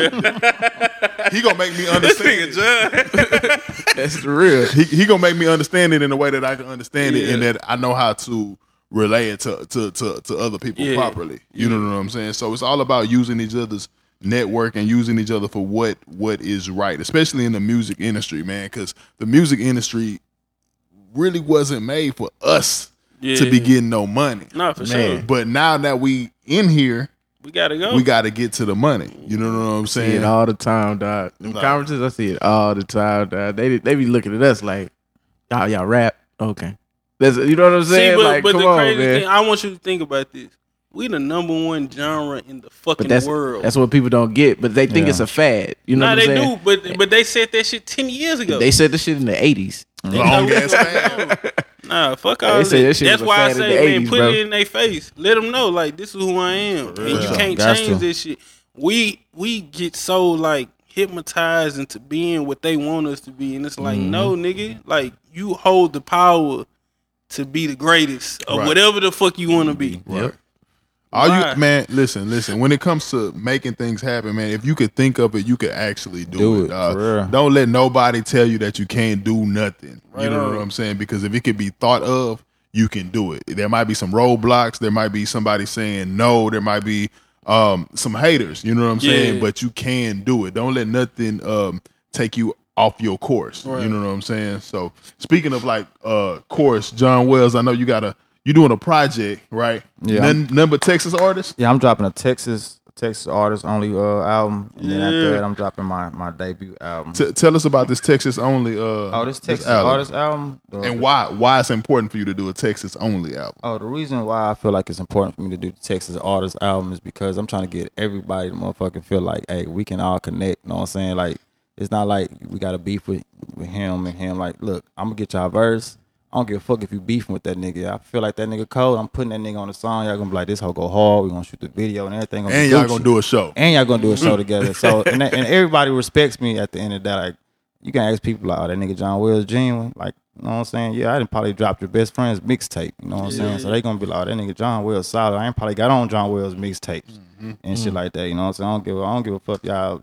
Yeah. that- he gonna make me This understand. nigga it. John. That's the real. He he gonna make me understand it in a way that I can understand it, Yeah. and that I know how to relay it to to to, to other people Yeah. properly. You know what I'm saying? So it's all about using each other's network and using each other for what what is right, especially in the music industry, man. Because the music industry really wasn't made for us Yeah. to be getting no money. No, for Man. sure. But now that we in here, We gotta go. we got to get to the money. You know what I'm See saying? it all the time, dog. Them Nah. conferences, I see it all the time, dog. They they be looking at us like, y'all y'all rap, okay. That's you know what I'm See, saying? but, like, but come the on, crazy man. thing, I want you to think about this. We the number one genre in the fucking But that's world. that's what people don't get. But they think Yeah. it's a fad. You know nah, what they I'm saying? do, but but they said that shit ten years ago. They said the shit in the eighties. Long ass fan. Nah, fuck all They that. say that shit That's was a why I fad in say, the man, eighties, put bro. it in their face. Let them know, like, this is who I am, and you real. can't Got change to. this shit. We we get so like hypnotized into being what they want us to be, and it's like, Mm-hmm. no, nigga, like you hold the power to be the greatest or Right. whatever the fuck you want to be. Yep. All Why? you man, listen, listen. When it comes to making things happen, man, if you could think of it, you could actually do, Do it. it, dog. for real. Don't let nobody tell you that you can't do nothing. Right you know on. what I'm saying? Because if it could be thought of, you can do it. There might be some roadblocks. There might be somebody saying no. There might be um, some haters. You know what I'm saying? Yeah. But you can do it. Don't let nothing um, take you off your course. Right. You know what I'm saying? So speaking of like uh, course, John Wells, I know you got a you doing a project, right? Yeah. None, none but Texas artists. Yeah, I'm dropping a Texas Texas artist only uh, album, and then after Yeah. that, I'm dropping my, my debut album. T- tell us about this Texas only. Uh, oh, this Texas album. artist album. the- and why why it's important for you to do a Texas only album. Oh, the reason why I feel like it's important for me to do the Texas artist album is because I'm trying to get everybody to motherfucking feel like, hey, we can all connect. You know what I'm saying? Like, it's not like we got to beef with, with him and him. Like, look, I'm gonna get y'all verse. I don't give a fuck if you beefing with that nigga. I feel like that nigga cold. I'm putting that nigga on the song. Y'all gonna be like, this hoe go hard. We gonna shoot the video and everything. And y'all gonna do a show. And y'all gonna do a show together. So and, that, and everybody respects me at the end of that. Like, you can ask people like, oh, that nigga John Wells genuine. Like, you know what I'm saying? Yeah, I didn't probably drop your best friend's mixtape. You know what I'm saying? So they gonna be like, oh, that nigga John Wells solid. I ain't probably got on John Wells mixtapes and shit like that. You know what I'm saying? I don't give a, I don't give a fuck y'all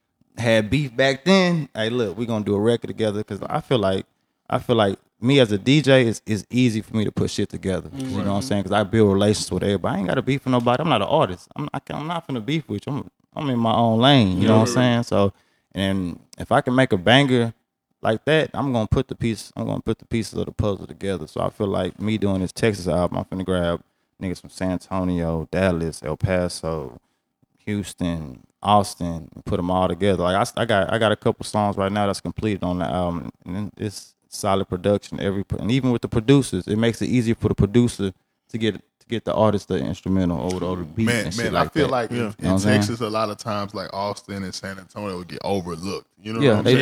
had beef back then. Hey, look, we gonna do a record together because I feel like I feel like me as a D J is it's easy for me to put shit together. You know what I'm saying? Because I build relations with everybody. I ain't got to beef with nobody. I'm not an artist. I'm I can, I'm not finna beef with you. I'm I'm in my own lane. You know what I'm saying? So, and if I can make a banger like that, I'm gonna put the piece. I'm gonna put the pieces of the puzzle together. So I feel like me doing this Texas album, I'm finna grab niggas from San Antonio, Dallas, El Paso, Houston, Austin, and put them all together. Like I, I got I got a couple songs right now that's completed on the album, and it's solid production. Every and even with the producers, it makes it easier for the producer to get to get the artist the instrumental over the, over the beat Man, and shit man, like I feel that. like in, You in know what I'm saying? Texas, a lot of times, like Austin and San Antonio would get overlooked. You know Yeah, what I'm they saying? do.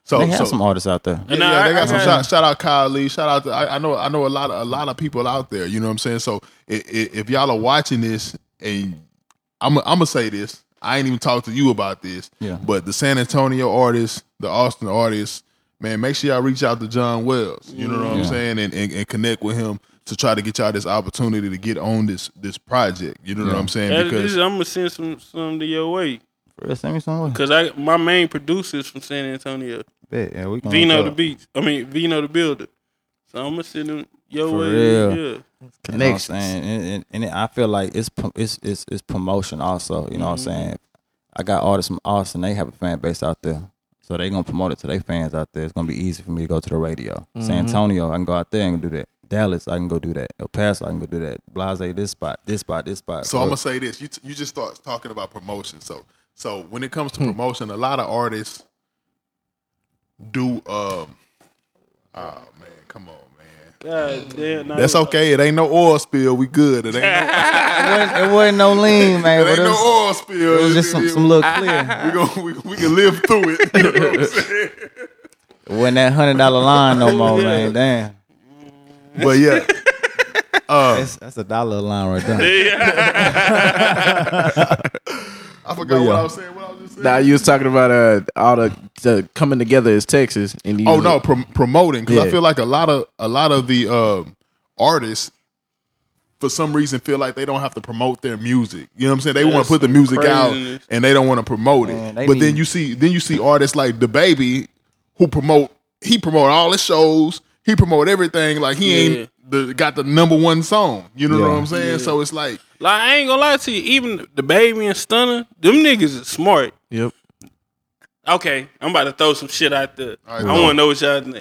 So They have so, some artists out there. Yeah, And yeah, I- they got I- some I- shout, shout out Kyle Lee. Shout out to I, I know I know a lot of a lot of people out there. You know what I'm saying? So if, if y'all are watching this, and I'm I'm gonna say this, I ain't even talked to you about this. Yeah. But the San Antonio artists, the Austin artists, man, make sure y'all reach out to John Wells. You know what I'm Yeah. saying, and, and and connect with him to try to get y'all this opportunity to get on this this project. You know what Yeah. I'm saying? That- Because this- I'm gonna send some some to your way For real, send me some way. because I my main producer is from San Antonio, Bet, yeah, we gonna Vino hook the up. Beach. I mean Vino the Builder. So I'm gonna send them your For way. real. Yeah. You know what I'm Connections. saying? And, and, and I feel like it's pro- it's it's, it's promotion also. You know what I'm Mm-hmm. saying? I got artists from Austin. They have a fan base out there, so they gonna promote it to their fans out there. It's gonna be easy for me to go to the radio. Mm-hmm. San Antonio, I can go out there and do that. Dallas, I can go do that. El Paso, I can go do that. Blase, this spot, this spot, this spot. So I'm gonna say this: you t- you just start talking about promotion. So so when it comes to promotion, a lot of artists do. Um, oh man, come on, man. God damn. now- That's okay. It ain't no oil spill. We good. It ain't no, it, wasn't, it wasn't no lean, man. it But ain't it no was, oil spill. it was just some, some little clear. we gonna we, we can live through it. You know what I'm saying? It wasn't that hundred dollar line no more, man. Damn, But yeah, that's, that's a dollar line right there. I forgot yeah. what I was saying. What I was just saying. Now you was talking about uh all the, the coming together as Texas, and you Oh no, prom- promoting because I Yeah. feel like a lot of a lot of the um, artists, for some reason, feel like they don't have to promote their music. You know what I'm saying? They want That's to put the some music out craziness. and they don't want to promote it. Man, they But then need- you see, then you see artists like the Baby who promote. He promote all his shows. He promote everything. Like he Yeah. ain't the, got the number one song. You know Yeah. what I'm saying? So it's like Like I ain't gonna lie to you, even the Baby and Stunner, them niggas is smart. Yep. Okay, I'm about to throw some shit out there. All right, I go. want to know what y'all think.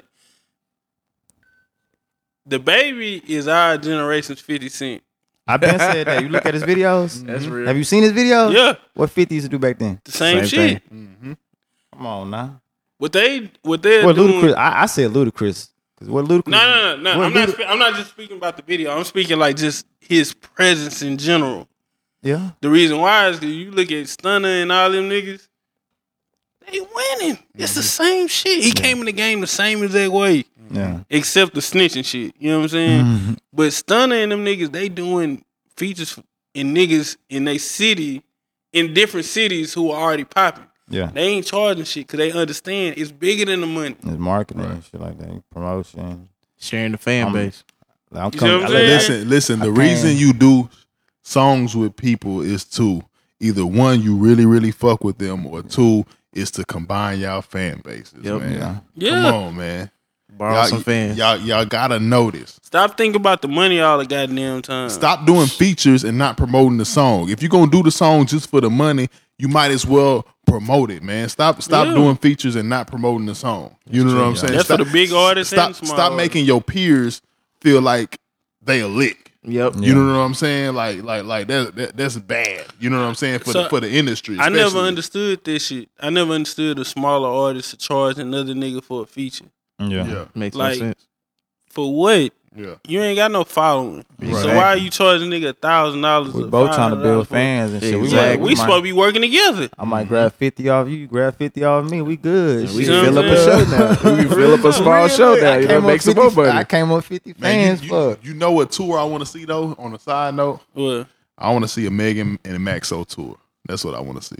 The Baby is our generation's fifty Cent. I've been said that. You look at his videos. That's real. Have you seen his videos? Yeah, What fifty used to do back then? the same, Same shit. thing. Come on now. What they, what they're What doing. Ludacris? I, I said Ludacris. Cause what Ludacris? No, no, no, no. what I'm not. Luda- Spe- I'm not just speaking about the video. I'm speaking like just his presence in general. Yeah. The reason why is because you look at Stunner and all them niggas, they winning. It's the same shit. He came in the game the same exact way, Yeah. except the snitching shit. You know what I'm saying? But Stunner and them niggas, they doing features in niggas in they city, in different cities who are already popping. Yeah. They ain't charging shit because they understand it's bigger than the money. It's marketing and shit like that. Promotion. Sharing the fan Um, base. I'm You see coming. what I'm I- saying? listen, listen. The I reason can't- you do songs with people is to either one, you really, really fuck with them, or two, is to combine y'all fan bases. Yep. man. Yeah. Yeah. Come on, man. Borrow Y'all, some fans. y'all, y'all gotta know this. Stop thinking about the money all the goddamn time. Stop doing features and not promoting the song. If you're gonna do the song just for the money, you might as well promote it, man. Stop, stop Yeah. doing features and not promoting the song. You know what I'm saying? That's for Stop- the big artists Stop, and the small stop artists. making your peers feel like they a lick. Yep. You know what I'm saying? Like, like, like that, that that's bad. You know what I'm saying for So, the for the industry. I never especially. understood this shit. I never understood a smaller artist to charge another nigga for a feature. Yeah. Yeah, Makes Like- no sense. For what? yeah. You ain't got no following. Right. So why are you charging a nigga a thousand dollars? We both trying to build fans and shit. We, Exactly. might, We we, supposed to might, be working together. I might grab fifty off you. You grab fifty off me. We good. We See Shit. what can I'm fill up a saying? show now. We can fill up a small Real, show look, now. I You came know, make up some fifty more money. I came up fifty Man, fans. you, fuck. you, you know what tour I want to see though? On a side note, What? I want to see a Megan and a Maxo tour. That's what I want to see.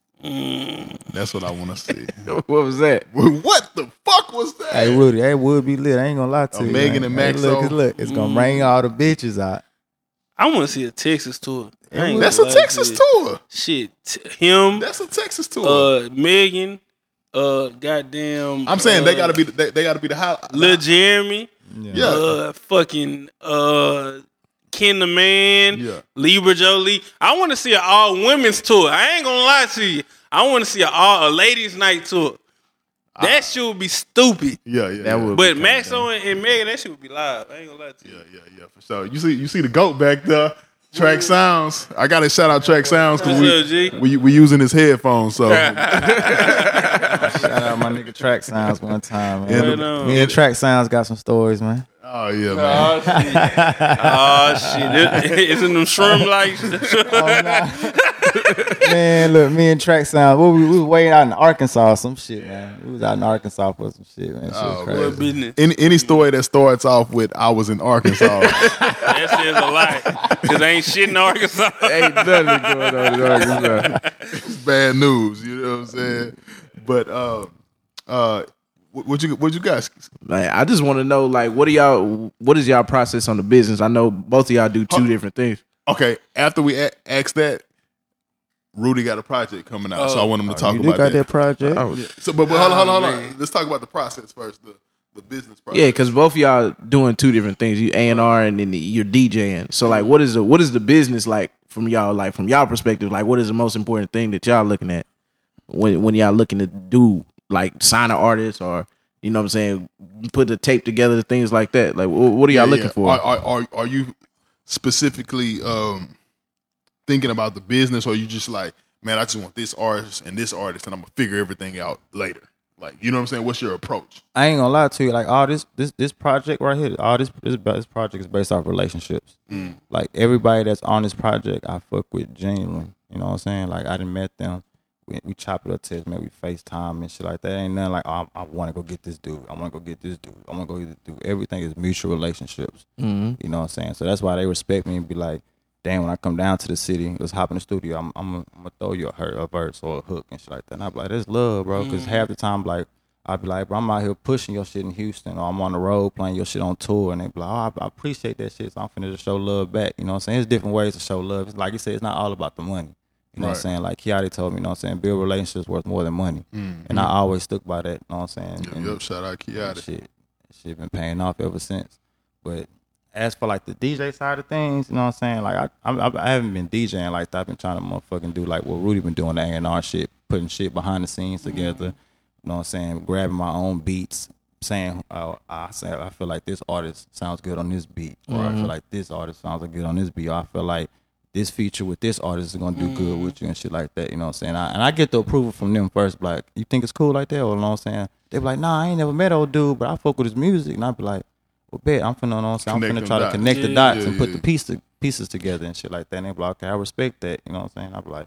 Mm. That's what I want to see. What was that? What the fuck was that? Hey Rudy, that would be lit. I ain't gonna lie to A you. Megan man. and Hey, look, Maxo. it's- look, it's gonna bring all the bitches out. I want to see a Texas tour. I ain't That's gonna a lie to Texas you. tour. Shit, T- him, That's a Texas tour. uh, Megan, uh, goddamn. I'm saying uh, they gotta be the- they, they gotta be the high. Lil Jeremy, Yeah. uh, fucking uh, Ken the Man, Yeah. Libra Jolie. I want to see an all women's tour. I ain't gonna lie to you. I want to see an all a ladies' night tour. That shit would be stupid. Yeah, yeah. That yeah. would- But Maxo and, and Megan, that shit would be live. I ain't gonna lie to you. Yeah, yeah, yeah, for sure. You see, you see the goat back there. Track Sounds. I gotta shout out Track Sounds because What's up, G? we, we we using his headphones. So Shout out my nigga Track Sounds one time, man. Yeah, Right on. Me and Track Sounds got some stories, man. oh yeah, man. Oh shit! Oh shit! It- It's in them shrimp lights. Man, look, me and Track Sound, we, we, we was waiting out in Arkansas or some shit, man. We was out in Arkansas for some shit, man. Shit Oh, crazy. What business? Any any story that starts off with "I was in Arkansas," That says a lot. Cause ain't shit in Arkansas. Ain't nothing going on in Arkansas. it's bad news. You know what I'm saying? But uh, uh, what, what you what you guys? Like, I just want to know, like, what do y'all? What is y'all process on the business? I know both of y'all do two different things. Okay, after we a- asked that, Rudy got a project coming out, so I want him to talk You about got that. that project? Oh, So, but, but hold on, hold on, hold man. on. Let's talk about the process first. The the business process. yeah, because both of y'all doing two different things. You A and R and then you're DJing. So, like, what is the what is the business like from y'all? Like, from y'all perspective, like, what is the most important thing that y'all looking at when when y'all looking to do, like, sign an artist or, you know what I'm saying, put the tape together, things like that? Like, wh- what are y'all Yeah, looking yeah. for? Are, are are are you specifically um, thinking about the business, or you just like, man, I just want this artist and this artist, and I'm gonna figure everything out later? Like, you know what I'm saying? What's your approach? I ain't gonna lie to you. Like all this, this, this project right here, all this, this, this project is based off relationships. Mm. Like everybody that's on this project, I fuck with genuinely. You know what I'm saying? Like I done met them. We, we chop it up, text, man. We FaceTime and shit like that. Ain't nothing like, oh, I, I want to go get this dude. I want to go get this dude. I want to go get this dude. Everything is mutual relationships. Mm-hmm. You know what I'm saying? So that's why they respect me and be like, damn, when I come down to the city, let's hop in the studio. I'm, I'm, I'm gonna throw you a, hurt, a verse or a hook and shit like that. And I be like, that's love, bro. Because half the time, like, I'd be like, bro, I'm out here pushing your shit in Houston, or I'm on the road playing your shit on tour, and they be like, oh, I, I appreciate that shit, so I'm finna just show love back. You know what I'm saying? There's different ways to show love. It's like you said, it's not all about the money. You know what I'm Right. saying? Like Kiati told me, you know what I'm saying? Build relationships worth more than money. Mm. And I always stuck by that, you know what I'm saying? Yep, And yep, shout out Kiati. Shit, shit been paying off ever since. But as for like the D J side of things, you know what I'm saying? Like I, I, I haven't been DJing like that. I've been trying to motherfucking do like what Rudy been doing, the A and R shit, putting shit behind the scenes together. You know what I'm saying? Grabbing my own beats, saying, uh, I say I feel like this artist sounds good on this beat, or I feel like this artist sounds good on this beat, or I feel like this feature with this artist is gonna do good with you and shit like that. You know what I'm saying? I, and I get the approval from them first. Like, you think it's cool like that? Or you know what I'm saying? They be like, nah, I ain't never met old dude, but I fuck with his music. And I be like, well, bet I'm finna, you know what I'm saying? I'm Connect finna them try dots. to connect the Yeah, dots yeah, and put yeah. the piece pieces together and shit like that. And they be like, okay, I respect that. You know what I'm saying? I be like,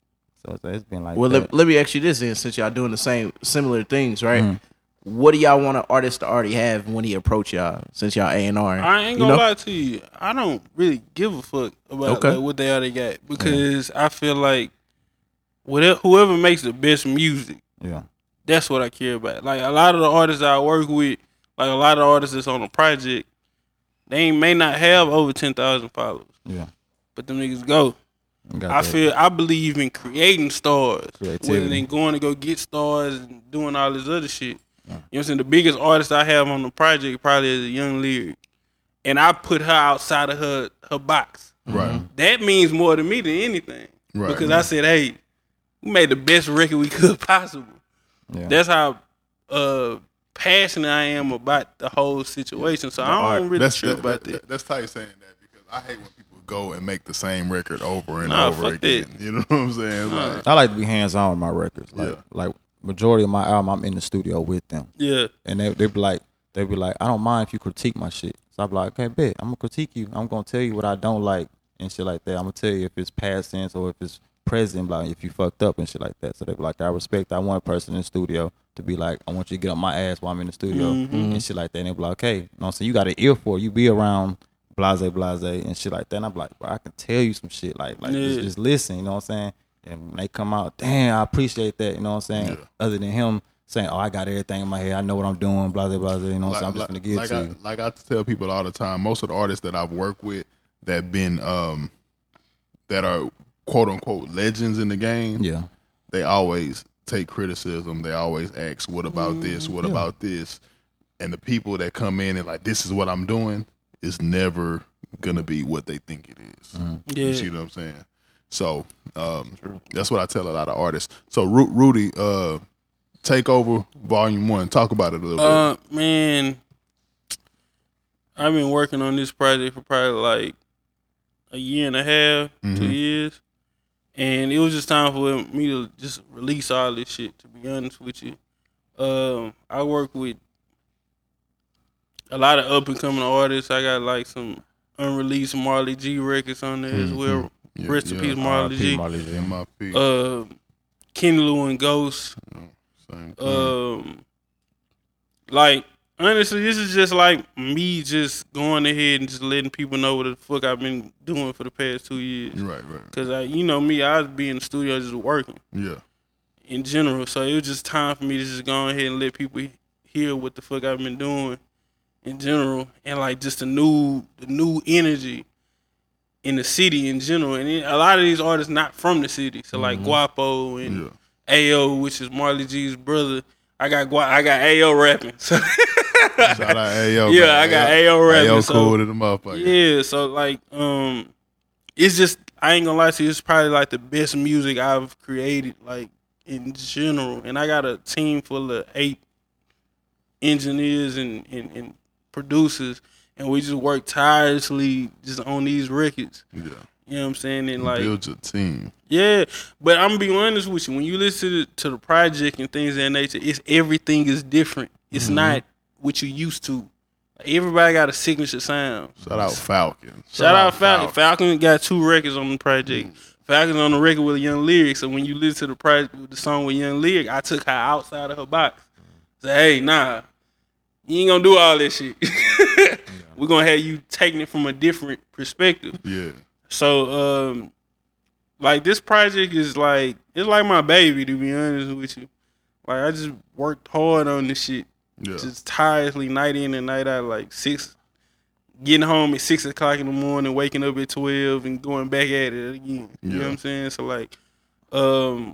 so it's- it's been like Well, that. let, let me ask you this then, since y'all doing the same similar things, right? Mhm. What do y'all want an artist to already have when he approach y'all? Since y'all A and R, I ain't you gonna know? lie to you. I don't really give a fuck about Okay. like, what they already got because I feel like whatever whoever makes the best music, Yeah. that's what I care about. Like a lot of the artists I work with, like a lot of artists that's on the project, they ain't, may not have over ten thousand followers, Yeah. but them niggas go. You got I that. feel I believe in creating stars, Creativity. rather than going to go get stars and doing all this other shit. You know what I'm saying? The biggest artist I have on the project probably is a Young Lyric, and I put her outside of her her box. Right. That means more to me than anything, Right. because I said, hey, we made the best record we could possible. Yeah. That's how uh, passionate I am about the whole situation. So I don't really That's trip that, about that, that. that's tight saying that because I hate when people go and make the same record over and Nah, over fuck again. You know what I'm saying? Nah. Like, I like to be hands on with my records. Like, Yeah. like majority of my album, I'm in the studio with them. Yeah, And they they be like, they be like, I don't mind if you critique my shit. So I be like, okay, bet, I'm gonna critique you. I'm gonna tell you what I don't like and shit like that. I'm gonna tell you if it's past tense or if it's present, like if you fucked up and shit like that. So they be like, I respect that one person in the studio to be like, I want you to get on my ass while I'm in the studio and shit like that. And they be like, okay, you know what I'm saying? You got an ear for it. You be around blase blase and shit like that. And I'm like, bro, I can tell you some shit. Like, like just, Yeah. just listen, you know what I'm saying? And when they come out, damn, I appreciate that, you know what I'm saying? Yeah. Other than him saying, oh, I got everything in my head. I know what I'm doing, blase blase, you know what I'm saying? I'm just gonna give it like to I, you. like I tell people all the time, most of the artists that I've worked with that been um that are quote unquote legends in the game, Yeah. they always take criticism. They always ask, "What about this? What Yeah. about this?" And the people that come in and like, "This is what I'm doing," is never gonna be what they think it is. You yeah. see what I'm saying? So um, that's what I tell a lot of artists. So Ru- Rudy, uh, take over Volume One. Talk about it a little Uh, man, I've been working on this project for probably like a year and a half, two Mhm. years, and it was just time for me to just release all this shit. To be honest with you, um, I work with a lot of up and coming artists. I got like some unreleased Marley G records on there as well. bit. Yeah, Rest in yeah. peace, Marley R I P G. Marley G. M I P. Uh, Kenny Lou and Ghost. Same thing. Um, like honestly, this is just like me just going ahead and just letting people know what the fuck I've been doing for the past two years. right, right. Cause I, you know me, I was be in the studio just working Yeah. in general. So it was just time for me to just go ahead and let people hear what the fuck I've been doing in general, and like just the new, the new energy in the city in general. And it, a lot of these artists not from the city, so like Guapo and Yeah. A O, which is Marley G's brother. I got Gu- I got A O rapping. So Shout out Ayo. yeah, I got A O rapping. Ayo so, cool to the motherfucker. yeah, so like um, it's just I ain't gonna lie to you, it's probably like the best music I've created like in general. And I got a team full of eight engineers and, and, and producers, and we just work tirelessly just on these records. Yeah. You know what I'm saying? And like Build your team. yeah, but I'm gonna be honest with you. When you listen to the, to the project and things of that nature, it's everything is different. It's Mm-hmm. not what you used to. Like, everybody got a signature sound. Shout out Falcon. Shout out Falcon. Falcon got two records on the project. Falcon's on the record with Young Lyric. So when you listen to the project with the song with Young Lyric, I took her outside of her box. Say, hey, nah, you ain't gonna do all this shit. We're gonna have you taking it from a different perspective. Yeah. So, um, like this project is like it's like my baby, to be honest with you. Like I just worked hard on this shit, Yeah. just tirelessly, night in and night out. Like six, getting home at six o'clock in the morning, waking up at twelve, and going back at it again. You know Yeah. what I'm saying? So like, um,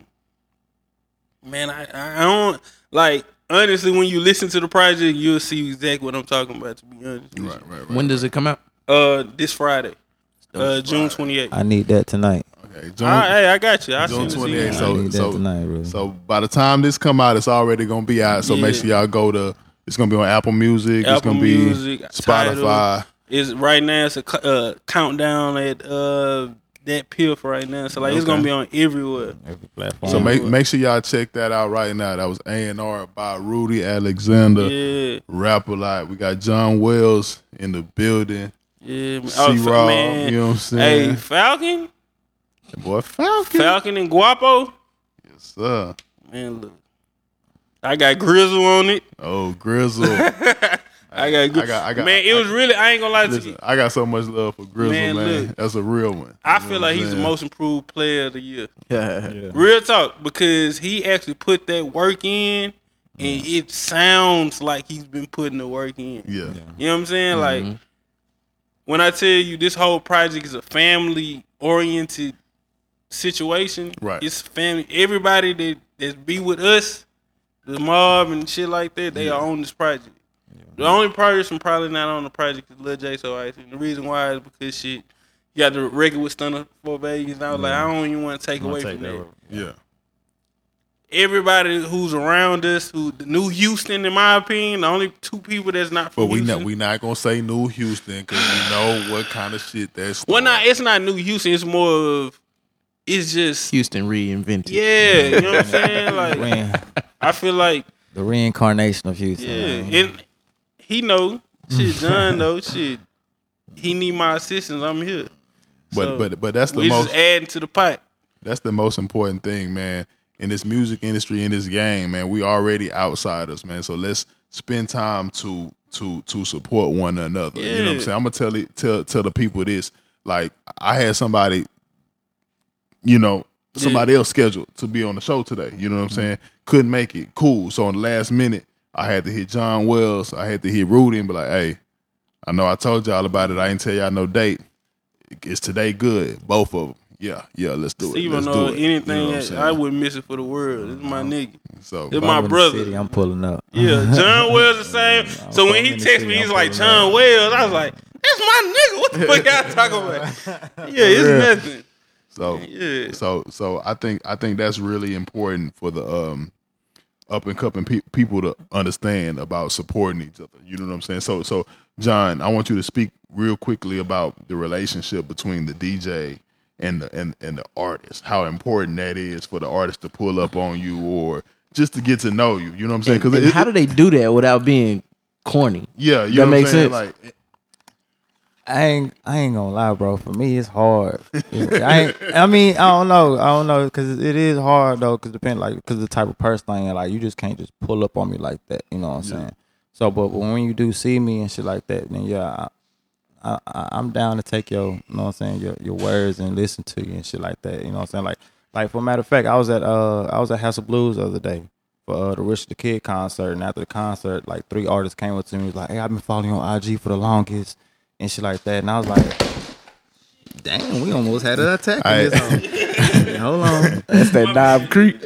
man, I I don't like honestly when you listen to the project, you'll see exactly what I'm talking about. To be honest, with Right, right, right. When does it come out? you. Uh, this Friday, uh, June twenty-eighth. I need that tonight. Okay. All June, right, hey, I got you. I June send it to you. twenty-eighth. I So, need that so, tonight, bro. so by the time this come out, it's already gonna be out. So Yeah. make sure y'all go to. It's gonna be on Apple Music. it's Apple gonna be Music, Spotify. Is right now it's a cu- uh, countdown at uh that Piff right now. So like it's Okay. gonna be on everywhere. Every platform. So make make sure y'all check that out right now. That was A and R by Rudy Alexander. Yeah, Rap a lot. We got John Wells in the building. yeah. man. C Oh, Raw, man. you know what I'm saying? Hey, Falcon, That boy Falcon. Falcon and Guapo. Yes, sir. Man, look, I got Grizzle on it. Oh, Grizzle. I got, Gri- I got- I got- man. It was really. I ain't gonna lie to Listen, you. I got so much love for Grizzle, man. Man, look. That's a real one. I You know feel what like I'm he's the saying? most improved player of the year. Yeah. Yeah. Real talk, because he actually put that work in, and it sounds like he's been putting the work in. Yeah. You know what I'm saying? Like when I tell you this whole project is a family oriented situation, Right. It's family. Everybody that that be with us, the mob and shit like that, they are on this project. The only person probably not on the project is Lil J. So Ice, and the reason why is because shit, you got the record with Stunner for Vegas, and I was like, I don't even want to take away from that. Yeah. Everybody who's around us, who the new Houston, in my opinion, the only two people that's not from But we Houston. not we not gonna say New Houston because we know what kind of shit that's. Well, not it's not new Houston. It's more of it's just Houston reinvented. yeah. You know what I'm saying? Like Rein- I feel like the reincarnation of Houston. yeah, man. and he know shit. John know shit. He need my assistance. I'm here. But So, but but that's the we most just adding to the pot. that's the most important thing, man. In this music industry, in this game, man, we already outsiders, man. So let's spend time to to to support one another. You know what I'm Yeah. saying? I'm gonna tell it tell tell the people this. Like I had somebody, you know, somebody else scheduled to be on the show today. You know what I'm saying? Couldn't make it. Cool. So in the last minute, I had to hit John Wells. I had to hit Rudy and be like, hey, I know I told y'all about it. I ain't tell y'all no date. Is today good? Both of them. Yeah, yeah, let's do it. Even Let's though do it. You know anything, what I'm that, saying? I wouldn't miss it for the world. This is my nigga. So This If my I'm in the brother. city, I'm pulling up. Yeah, John Wells the same. So when he I'm in the texted city, me, he's I'm like pulling John up. Wells. I was like, that's my nigga. What the fuck y'all talking about? Yeah, it's nothing. So Yeah. so so I think I think that's really important for the um up and coming pe- people to understand about supporting each other. You know what I'm saying? So so John, I want you to speak real quickly about the relationship between the D J and the and, and the artist. How important that is for the artist to pull up on you or just to get to know you. You know what I'm saying? And, and how do they do that without being corny? yeah, you that know makes what I'm saying? sense? Like I ain't, I ain't gonna lie, bro. For me, it's hard. I, ain't, I mean, I don't know, I don't know, because it is hard though. Because depend, like, because the type of person I am, like, you just can't just pull up on me like that. You know what I'm yeah. saying? So, but when you do see me and shit like that, then yeah, I, I, I'm down to take your, you know what I'm saying, your your words and listen to you and shit like that. You know what I'm saying? Like, like for a matter of fact, I was at uh, I was at House of Blues the other day for uh, the Rich the Kid concert, and after the concert, like three artists came up to me, and was like, "Hey, I've been following you on I G for the longest." And shit like that, and I was like, "Damn, we almost had an attack." I, this hold on, that's that Knob Creek.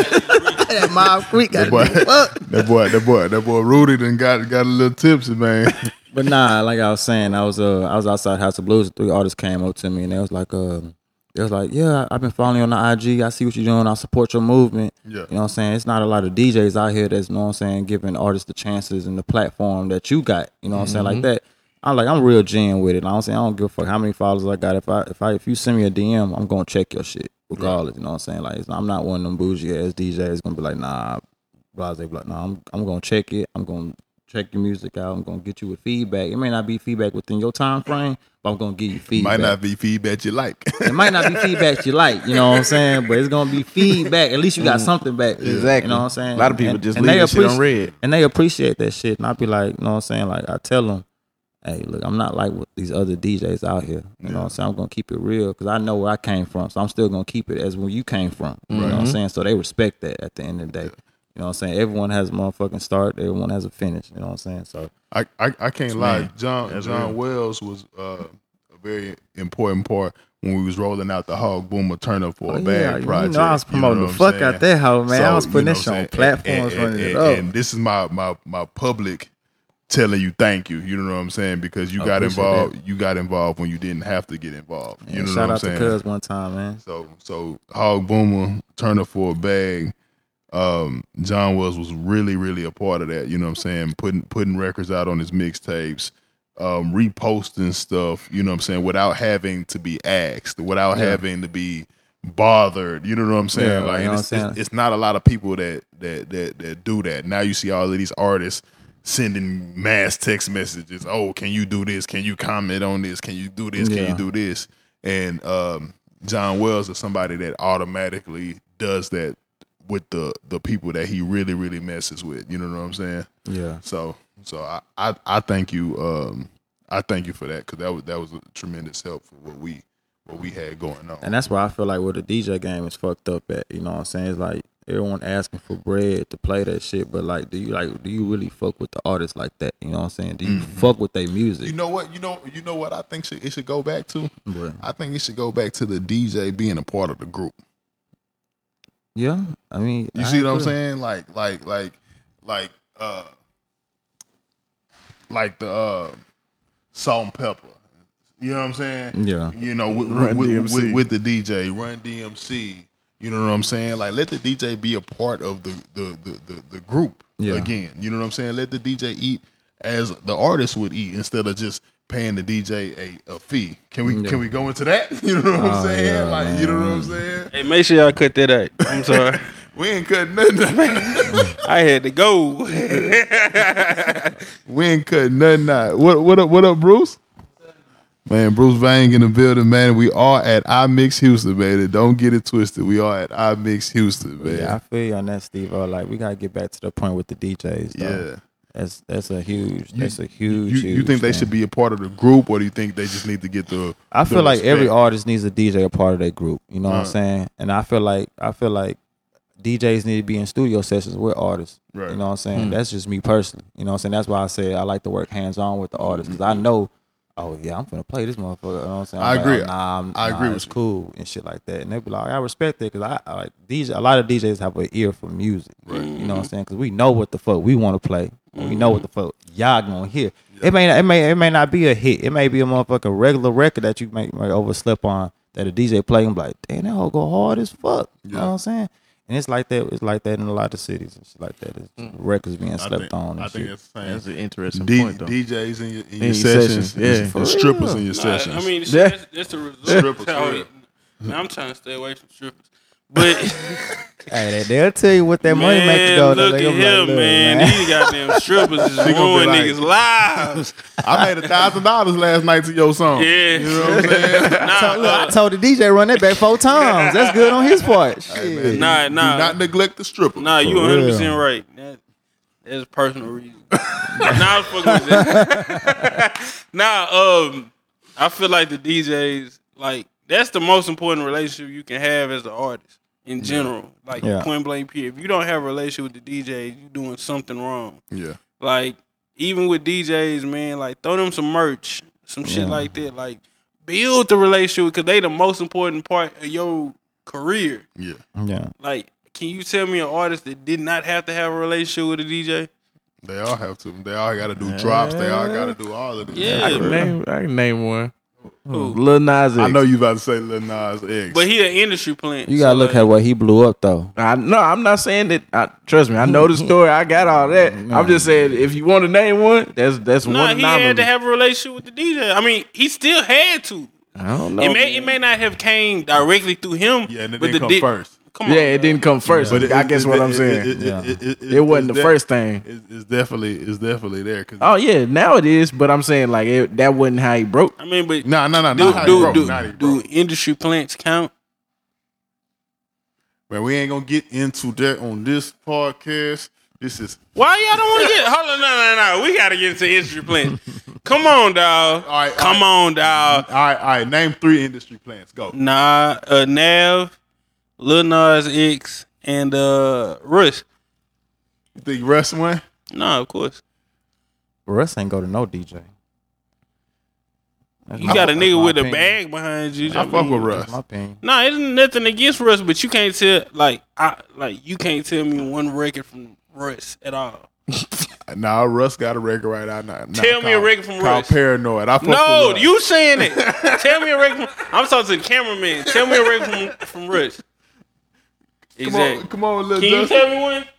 That Mob Creek. That boy, that boy, that boy, that boy, Rudy done got got a little tipsy, man. But nah, like I was saying, I was uh, I was outside House of Blues. Three artists came up to me, and they was like, uh, they was like, "Yeah, I've been following you on the I G. I see what you're doing. I support your movement." Yeah. You know what I'm saying? It's not a lot of D Js out here that's, you know what I'm saying, giving artists the chances and the platform that you got. You know what mm-hmm. I'm saying, like that. I'm like, I'm real gen with it. I'm saying I don't give a fuck how many followers I got. If I if I if you send me a D M, I'm gonna check your shit regardless. You know what I'm saying? Like, I'm not one of them bougie ass D Js gonna be like, nah, blah blah blah. Nah, I'm I'm gonna check it. I'm gonna check your music out. I'm gonna get you with feedback. It may not be feedback within your time frame, but I'm gonna give you feedback. Might not be feedback you like. It might not be feedback you like. You know what I'm saying? But it's gonna be feedback. At least you got something back. Exactly. You know what I'm saying? A lot of people and, just and leave that shit on red, and they appreciate that shit. And I be like, you know what I'm saying? Like, I tell them, hey, look, I'm not like what these other D Js out here. You yeah. know what I'm saying? I'm going to keep it real because I know where I came from. So I'm still going to keep it as where you came from. You mm-hmm. know what I'm saying? So they respect that at the end of the day. Yeah. You know what I'm saying? Everyone has a motherfucking start. Everyone has a finish. You know what I'm saying? So I I, I can't lie. Man, John John Wells was uh, a very important part when we was rolling out the Hog Boomer Turn Up for oh, a Bag yeah. project. You know, I was promoting you know the fuck out that hoe, man. So, I was putting you know this shit on platforms. And, and, running and, it up. and this is my, my, my public telling you thank you. You know what I'm saying? Because you I got involved. That. You got involved when you didn't have to get involved. Yeah, you know shout what I'm out saying? to Cuz one time, man. So so Hog Boomer, Turn Up for a Bag. Um, John Wells was really really a part of that. You know what I'm saying? Putting putting records out on his mixtapes, um, reposting stuff. You know what I'm saying? Without having to be asked, without yeah. having to be bothered. You know what I'm saying? Yeah, like you know it's, what I'm saying? It's, it's not a lot of people that that that that do that. Now you see all of these artists sending mass text messages. Oh, can you do this? Can you comment on this? Can you do this? Can Yeah. you do this? And um, John Wells is somebody that automatically does that with the the people that he really really messes with. You know what I'm saying? Yeah. So so I I, I thank you um I thank you for that because that was that was a tremendous help for what we what we had going on. And that's why I feel like where the D J game is fucked up at. You know what I'm saying? It's like everyone asking for bread to play that shit, but like, do you like do you really fuck with the artists like that? You know what I'm saying? Do you mm-hmm. fuck with their music? You know what? You know you know what I think should, it should go back to? What? I think it should go back to the D J being a part of the group. Yeah, I mean, you I see what I'm agree. saying? Like, like, like, like, uh, like the uh, Salt and Pepper. You know what I'm saying? Yeah. You know, with, Run with, D M C. with, with the D J, Run D M C. You know what I'm saying? Like, let the D J be a part of the the the, the, the group Yeah. again. You know what I'm saying? Let the D J eat as the artist would eat instead of just paying the D J a, a fee. Can we Yeah. can we go into that? You know what I'm Oh, saying? yeah, like, man. you know what I'm saying? Hey, make sure y'all cut that out. I'm sorry. We ain't cutting nothing. I had to go. We ain't cutting nothing out. What what up? What up, Bruce? Man, Bruce Vang in the building, man. We are at iMix Houston, man. Don't get it twisted. We are at iMix Houston, man. Yeah, I feel you on that, Steve. Oh, like, we gotta get back to the point with the D Js. Though. Yeah. That's that's a huge. You- That's a huge. You, huge you think they thing. should be a part of the group, or do you think they just need to get the? I the feel like every respect? artist needs a D J a part of their group. You know what I'm Uh-huh. saying? And I feel like I feel like D Js need to be in studio sessions with artists. Right. You know what I'm saying? Hmm. That's just me personally. You know what I'm saying? That's why I say I like to work hands on with the artists because I know. Oh yeah, I'm finna play this motherfucker. You know what I'm saying? I'm I like, agree. oh, nah, I'm, I nah, agree with it's you. cool and shit like that. And they be like, I respect it because I, I like D J. A lot of D Js have an ear for music. Right. You know what I'm saying? Because we know what the fuck we want to play. We know what the fuck y'all gonna hear. It may it may it may not be a hit. It may be a motherfucking regular record that you may, may overslip on that a D J play and be like, damn, that whole go hard as fuck. You know what I'm saying? And it's like that. It's like that in a lot of cities and shit like that. It's records being I slept think, on and I shit. think it's the same. That's an interesting D, point, though. D Js in your, in your your sessions, sessions, yeah. and For strippers real. in your Nah, sessions. I mean, Yeah. that's, that's the result. Strippers, How yeah. it- Now, I'm trying to stay away from strippers. But Hey, they, they'll tell you what that money man, maker go. look at They him, gonna be like, man. look, These goddamn strippers is gonna be ruining like- niggas' lives. I made a thousand dollars last night to your song. Yeah. You know what I'm saying? Nah, So, look, I uh, told the D J run that back four times. That's good on his part. Shit. nah, Do nah, not neglect the stripper. nah. You For one hundred percent real. right. That, that's personal reason. nah, I was fucking with that. nah, um, I feel like the D Js, like that's the most important relationship you can have as an artist in general. Like Yeah. point blank period. If you don't have a relationship with the D Js, you're doing something wrong. Yeah. Like, even with D Js, man, like, throw them some merch, some shit Yeah. like that. Like, build the relationship because they the most important part of your career. Yeah. Yeah. Like, can you tell me an artist that did not have to have a relationship with a D J? They all have to. They all got to do drops. They all got to do all of this. Yeah. I can name, I can name one. Who? Lil Nas X. I know you about to say Lil Nas X. But he an industry plant. You gotta so, look like, at what he blew up though. I, no, I'm not saying that. I, trust me, I know the story. I got all that. I'm just saying, if you want to name one, that's that's Nah, one he anomaly. had to have a relationship with the D J. I mean, he still had to. I don't know. It may it may not have came directly through him. yeah, and it but didn't the come di- first. Come on, yeah, it didn't come first. But it- I it- guess it- what it- I'm it- saying. It, Yeah. it, it, It wasn't it's the de- first thing. It's, it's definitely it's definitely there. Cause Oh yeah, now it is. But I'm saying like it, that wasn't how he broke. I mean, but no, no, no, do not how he do broke, do, not how he do broke. industry plants count? Man, we ain't gonna get into that on this podcast. This is Why y'all don't want to get? Hold on, no, no, no. We gotta get into industry plants. Come on, dog. All right, all Come right. on, dog. all right. All right, name three industry plants. Go. Nah, uh, Nav, Lil Nas X, and uh, Russ. You think Russ won? Nah, of course. Russ ain't go to no D J. That's You my- got a that's nigga my with a opinion. bag behind you. I fuck with Russ. That's my opinion. Nah, it's nothing against Russ, but you can't tell like I like you can't tell me one record from Russ at all. Nah, Russ got a record right out now. Tell me a record from called Russ. Paranoid. I fuck No, with Russ. you saying it. Tell me a record from I'm talking to the cameraman. Tell me a record from, from Russ. Come Exactly. on, come on, Lil Can you Justin. tell me one?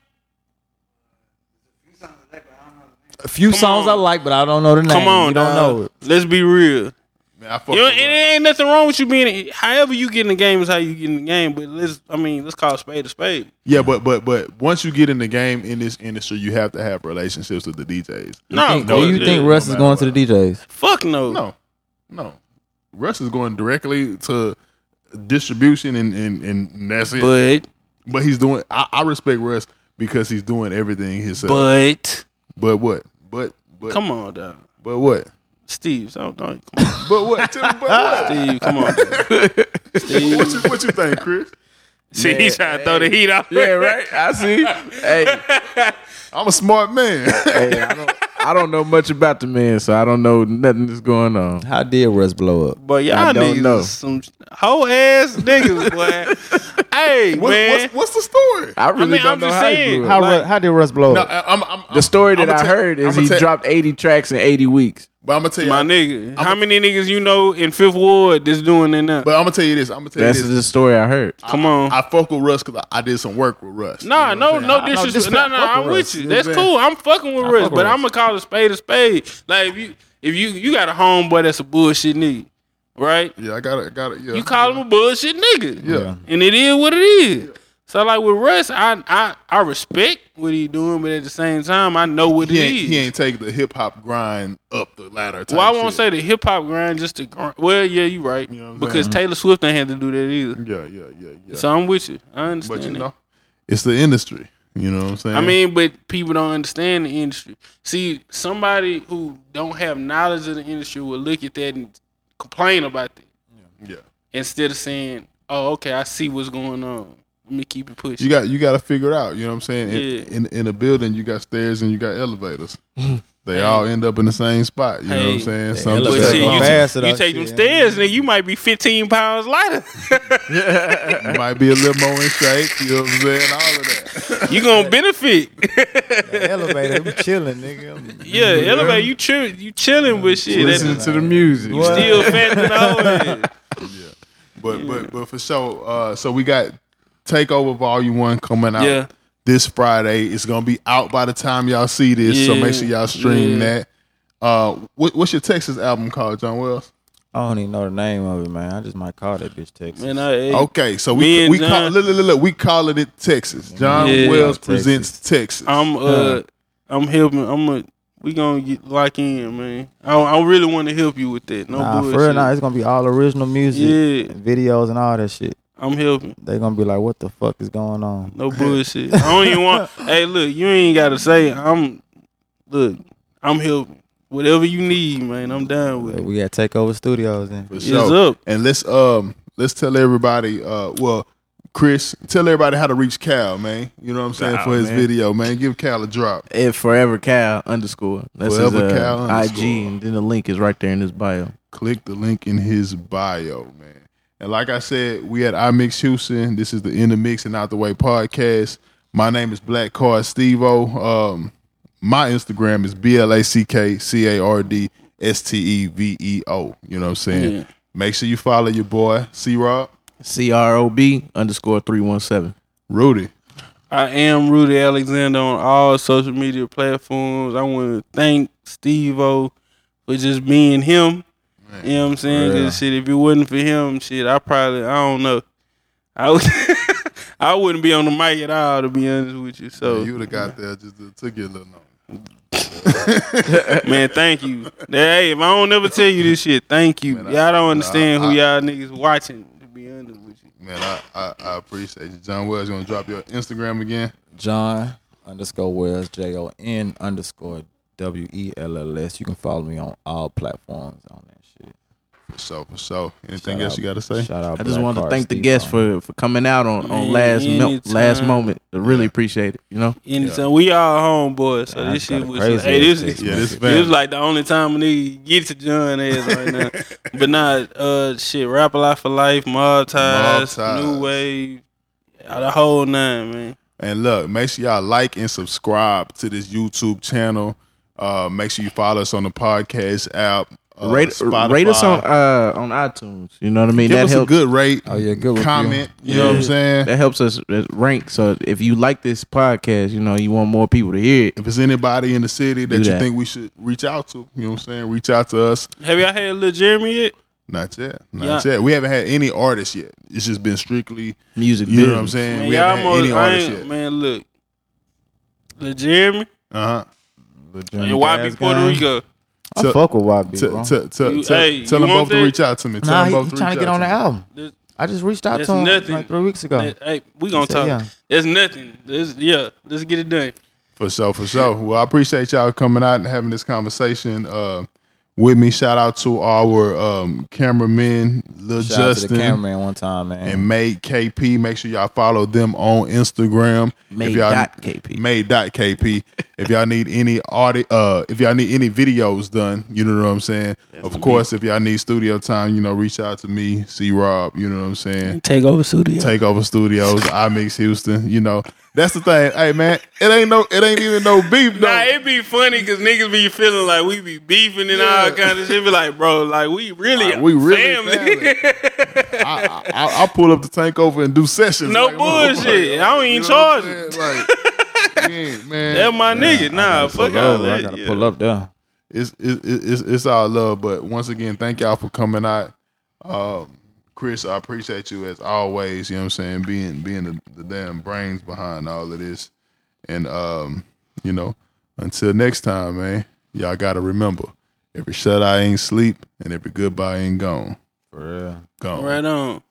A few Come songs on. I like, but I don't know the name. Come on, you don't dog. know it. Let's be real. Man, I fuck You know, with and it Russ. ain't nothing wrong with you being. However you get in the game is how you get in the game. But let's, I mean, let's call a spade a spade. Yeah, but but but once you get in the game in this industry, you have to have relationships with the D Js. No, Think- of do course, you yeah. think Russ No is matter going to the what. D Js? Fuck no. No, no. Russ is going directly to distribution, and and, and that's it. But, But he's doing. I, I respect Russ because he's doing everything himself. but But what? But but come on, dog. But what? Steve, so don't come on. But what? Tell me, but what? Steve, come on. Dog. Steve. What you, what you think, Chris? See, he's trying to throw the heat off. Yeah, right. I see. Hey, I'm a smart man. hey, I don't, I don't know much about the man, so I don't know nothing that's going on. How did Russ blow up? But y'all I don't niggas know. is some whole ass niggas, boy. Hey, What, man. what's, what's the story? I really mean, don't I'm know just how he saying. blew up. How, Like- Ru- how did Russ blow No, up? I- I'm, I'm, I'm, The story that I'ma I tell- heard is I'ma he tell- dropped eighty tracks in eighty weeks. But I'm gonna tell you, My I'm, nigga. I'm How a- many niggas you know in Fifth Ward that's doing that now? But I'm gonna tell you this. I'm gonna tell That's you this. the story I heard. Come on. I fuck with Russ because I, I did some work with Russ. Nah, You know no, what I'm no saying? I- I know disrespect. this- No, I no, fuck I'm with with Russ. you. You know That's what I'm cool. I'm fucking with I Russ, fuck with but Russ. I'm gonna call a spade a spade. Like if you if you you got a homeboy that's a bullshit nigga, right? Yeah, I got it. Got it. Yeah. You call him a bullshit nigga. Yeah. And it is what it is. So like with Russ, I I I respect what he doing, but at the same time, I know what He it ain't, is. he ain't take the hip hop grind up the ladder. Type Well, I won't shit. say the hip hop grind, just the grind. Well, yeah, you right. You know what I'm Because saying? Taylor Swift ain't had to do that either. Yeah, yeah, yeah, yeah. So I'm with you. I understand. but you that. know, it's the industry. You know what I'm saying? I mean, but people don't understand the industry. See, somebody who don't have knowledge of the industry will look at that and complain about that yeah. instead of saying, "Oh, okay, I see what's going on. Let me keep it pushing." You got you got to figure it out. You know what I'm saying? In, Yeah. in in a building, you got stairs and you got elevators. They all end up in the same spot. You know what I'm Hey. saying? They Some But elevator just see, take go you, longer. fast. take, that you take them shit. stairs, nigga, you might be fifteen pounds lighter. You might be a little more in shape. You know what I'm saying? All of that. You gonna benefit. The elevator, we chilling, nigga. Yeah, elevate. You chill, you chilling with shit. Listen That, to the music. you still fat than always. Yeah. But but but for sure. Uh, so we got Takeover Volume One coming out Yeah. this Friday. It's gonna be out by the time y'all see this. So Yeah. make sure y'all stream Yeah. that. Uh, what, what's your Texas album called, John Wells? I don't even know the name of it, man. I just might call that bitch Texas. Man, I, hey, Okay, so Me we and we John- call look, look, look, look, we calling it Texas. John Yeah. Wells Texas. presents Texas. I'm uh, I'm helping. I'm a. We gonna get lock in, man. I, I really want to help you with that. No nah, bullshit. for real, nah, it's gonna be all original music, Yeah. and videos, and all that shit. I'm helping. They gonna be like, "What the fuck is going on?" No bullshit. I don't even want. Hey, look, you ain't gotta say. I'm. Look, I'm helping. Whatever you need, man. I'm down with it. We got Takeover Studios then. For It's sure. up. And let's um let's tell everybody. Uh, well, Chris, tell everybody how to reach Cal, man. You know what I'm saying Cal, for his man. video, man. Give Cal a drop. If Forever Cal underscore. That's Forever his, uh, Cal I underscore. G, and then the link is right there in his bio. Click the link in his bio, man. And like I said, we at iMix Houston. This is the In the Mix and Out the Way podcast. My name is Black Card Steve-O. Um, my Instagram is B L A C K C A R D S T E V E O. You know what I'm saying? Yeah. Make sure you follow your boy, C-Rob, C R O B underscore three one seven. Rudy. I am Rudy Alexander on all social media platforms. I want to thank Steve-O for just being him. You know what I'm saying? real. Cause shit, if it wasn't for him, shit, I probably, I don't know. I would, I wouldn't be on the mic at all, to be honest with you. So, you would have got there just to, took you a little long. man, thank you. Hey, if I don't never tell you this shit, thank you. Man, I- y'all don't understand I- who I- y'all niggas watching, to be honest with you. Man, I, I, I appreciate you. John Wells, you want to drop your Instagram again? John underscore Wells, J O N underscore W E L L S. You can follow me on all platforms on that shit. For sure, for sure. Anything Shout else out- you got to say? Shout out I just Black wanted to Card thank the Steve guests on. for, for coming out on, on Man, last mil- anytime. last moment. I really appreciate it. You know, Anytime we all homeboys, so Yeah, this I shit got a was crazy hey, this ass is text Yeah, this message. fam- It was like the only time a nigga get to John ass right now. But nah, uh, shit, Rap a Lot for Life, Mob Ties, Mob Ties. New Wave, uh, the whole nine, man. And look, make sure y'all like and subscribe to this YouTube channel. Uh, make sure you follow us on the podcast app. Uh, rate, Spotify. rate us on uh, on iTunes. You know what I mean? Give that us helps. a good rate. Oh yeah, good review. comment. You Yeah. know what I'm saying? That helps us uh, rank. So if you like this podcast, you know you want more people to hear it. If there's anybody in the city that Do you that. think we should reach out to, you know what I'm saying? Reach out to us. Have y'all had Lil Jeremy yet? Not yet. Not Yeah. yet. We haven't had any artists yet. It's just been strictly, Music, you know what I'm business. saying? Man, we y'all haven't had more, any I artists ain't, yet. man, look. Lil Jeremy Uh-huh. and Y B Puerto Rico. I Tell- fuck with Y B, Tell bro. tell- tell- You- tell- hey, tell you them want both to that? reach out to me. Tell Nah, them he, both he to trying reach to get out on the me. album. This- I just reached out That's to him nothing. like three weeks ago. that- hey, we gonna said, talk. yeah. There's nothing. There's, yeah, let's get it done. For sure, for sure. Well, I appreciate y'all coming out and having this conversation uh, with me. Shout out to our um, cameramen, Lil Shout out to the Justin cameraman one time, man. and Made K P. Make sure y'all follow them on Instagram. Made If y'all- dot K P. Made dot K P. If y'all need any audio, uh, if y'all need any videos done, you know what I'm saying. Of course, if y'all need studio time, you know, reach out to me, C Rob. You know what I'm saying. Take over studio. Takeover Studios, iMix Houston. You know, that's the thing. Hey man, it ain't no, it ain't even no beef. Nah, though. it be funny because niggas be feeling like we be beefing and all Yeah. kind of shit. Be like, bro, like we really, Like, we really family. I, I, I pull up the tank over and do sessions. No like, bullshit. I don't even you know charge what I'm it. saying? Like, man, man, That's my nigga. Nah, fuck Pull all over. I that. gotta Yeah. pull up there. it's, it, it, it's it's all love. But once again, thank y'all for coming out. Um, Chris, I appreciate you as always. You know what I'm saying, being being the, the damn brains behind all of this. And um, you know, until next time, man, y'all gotta remember, every shut eye ain't sleep and every goodbye ain't gone. For real. Gone. Right on.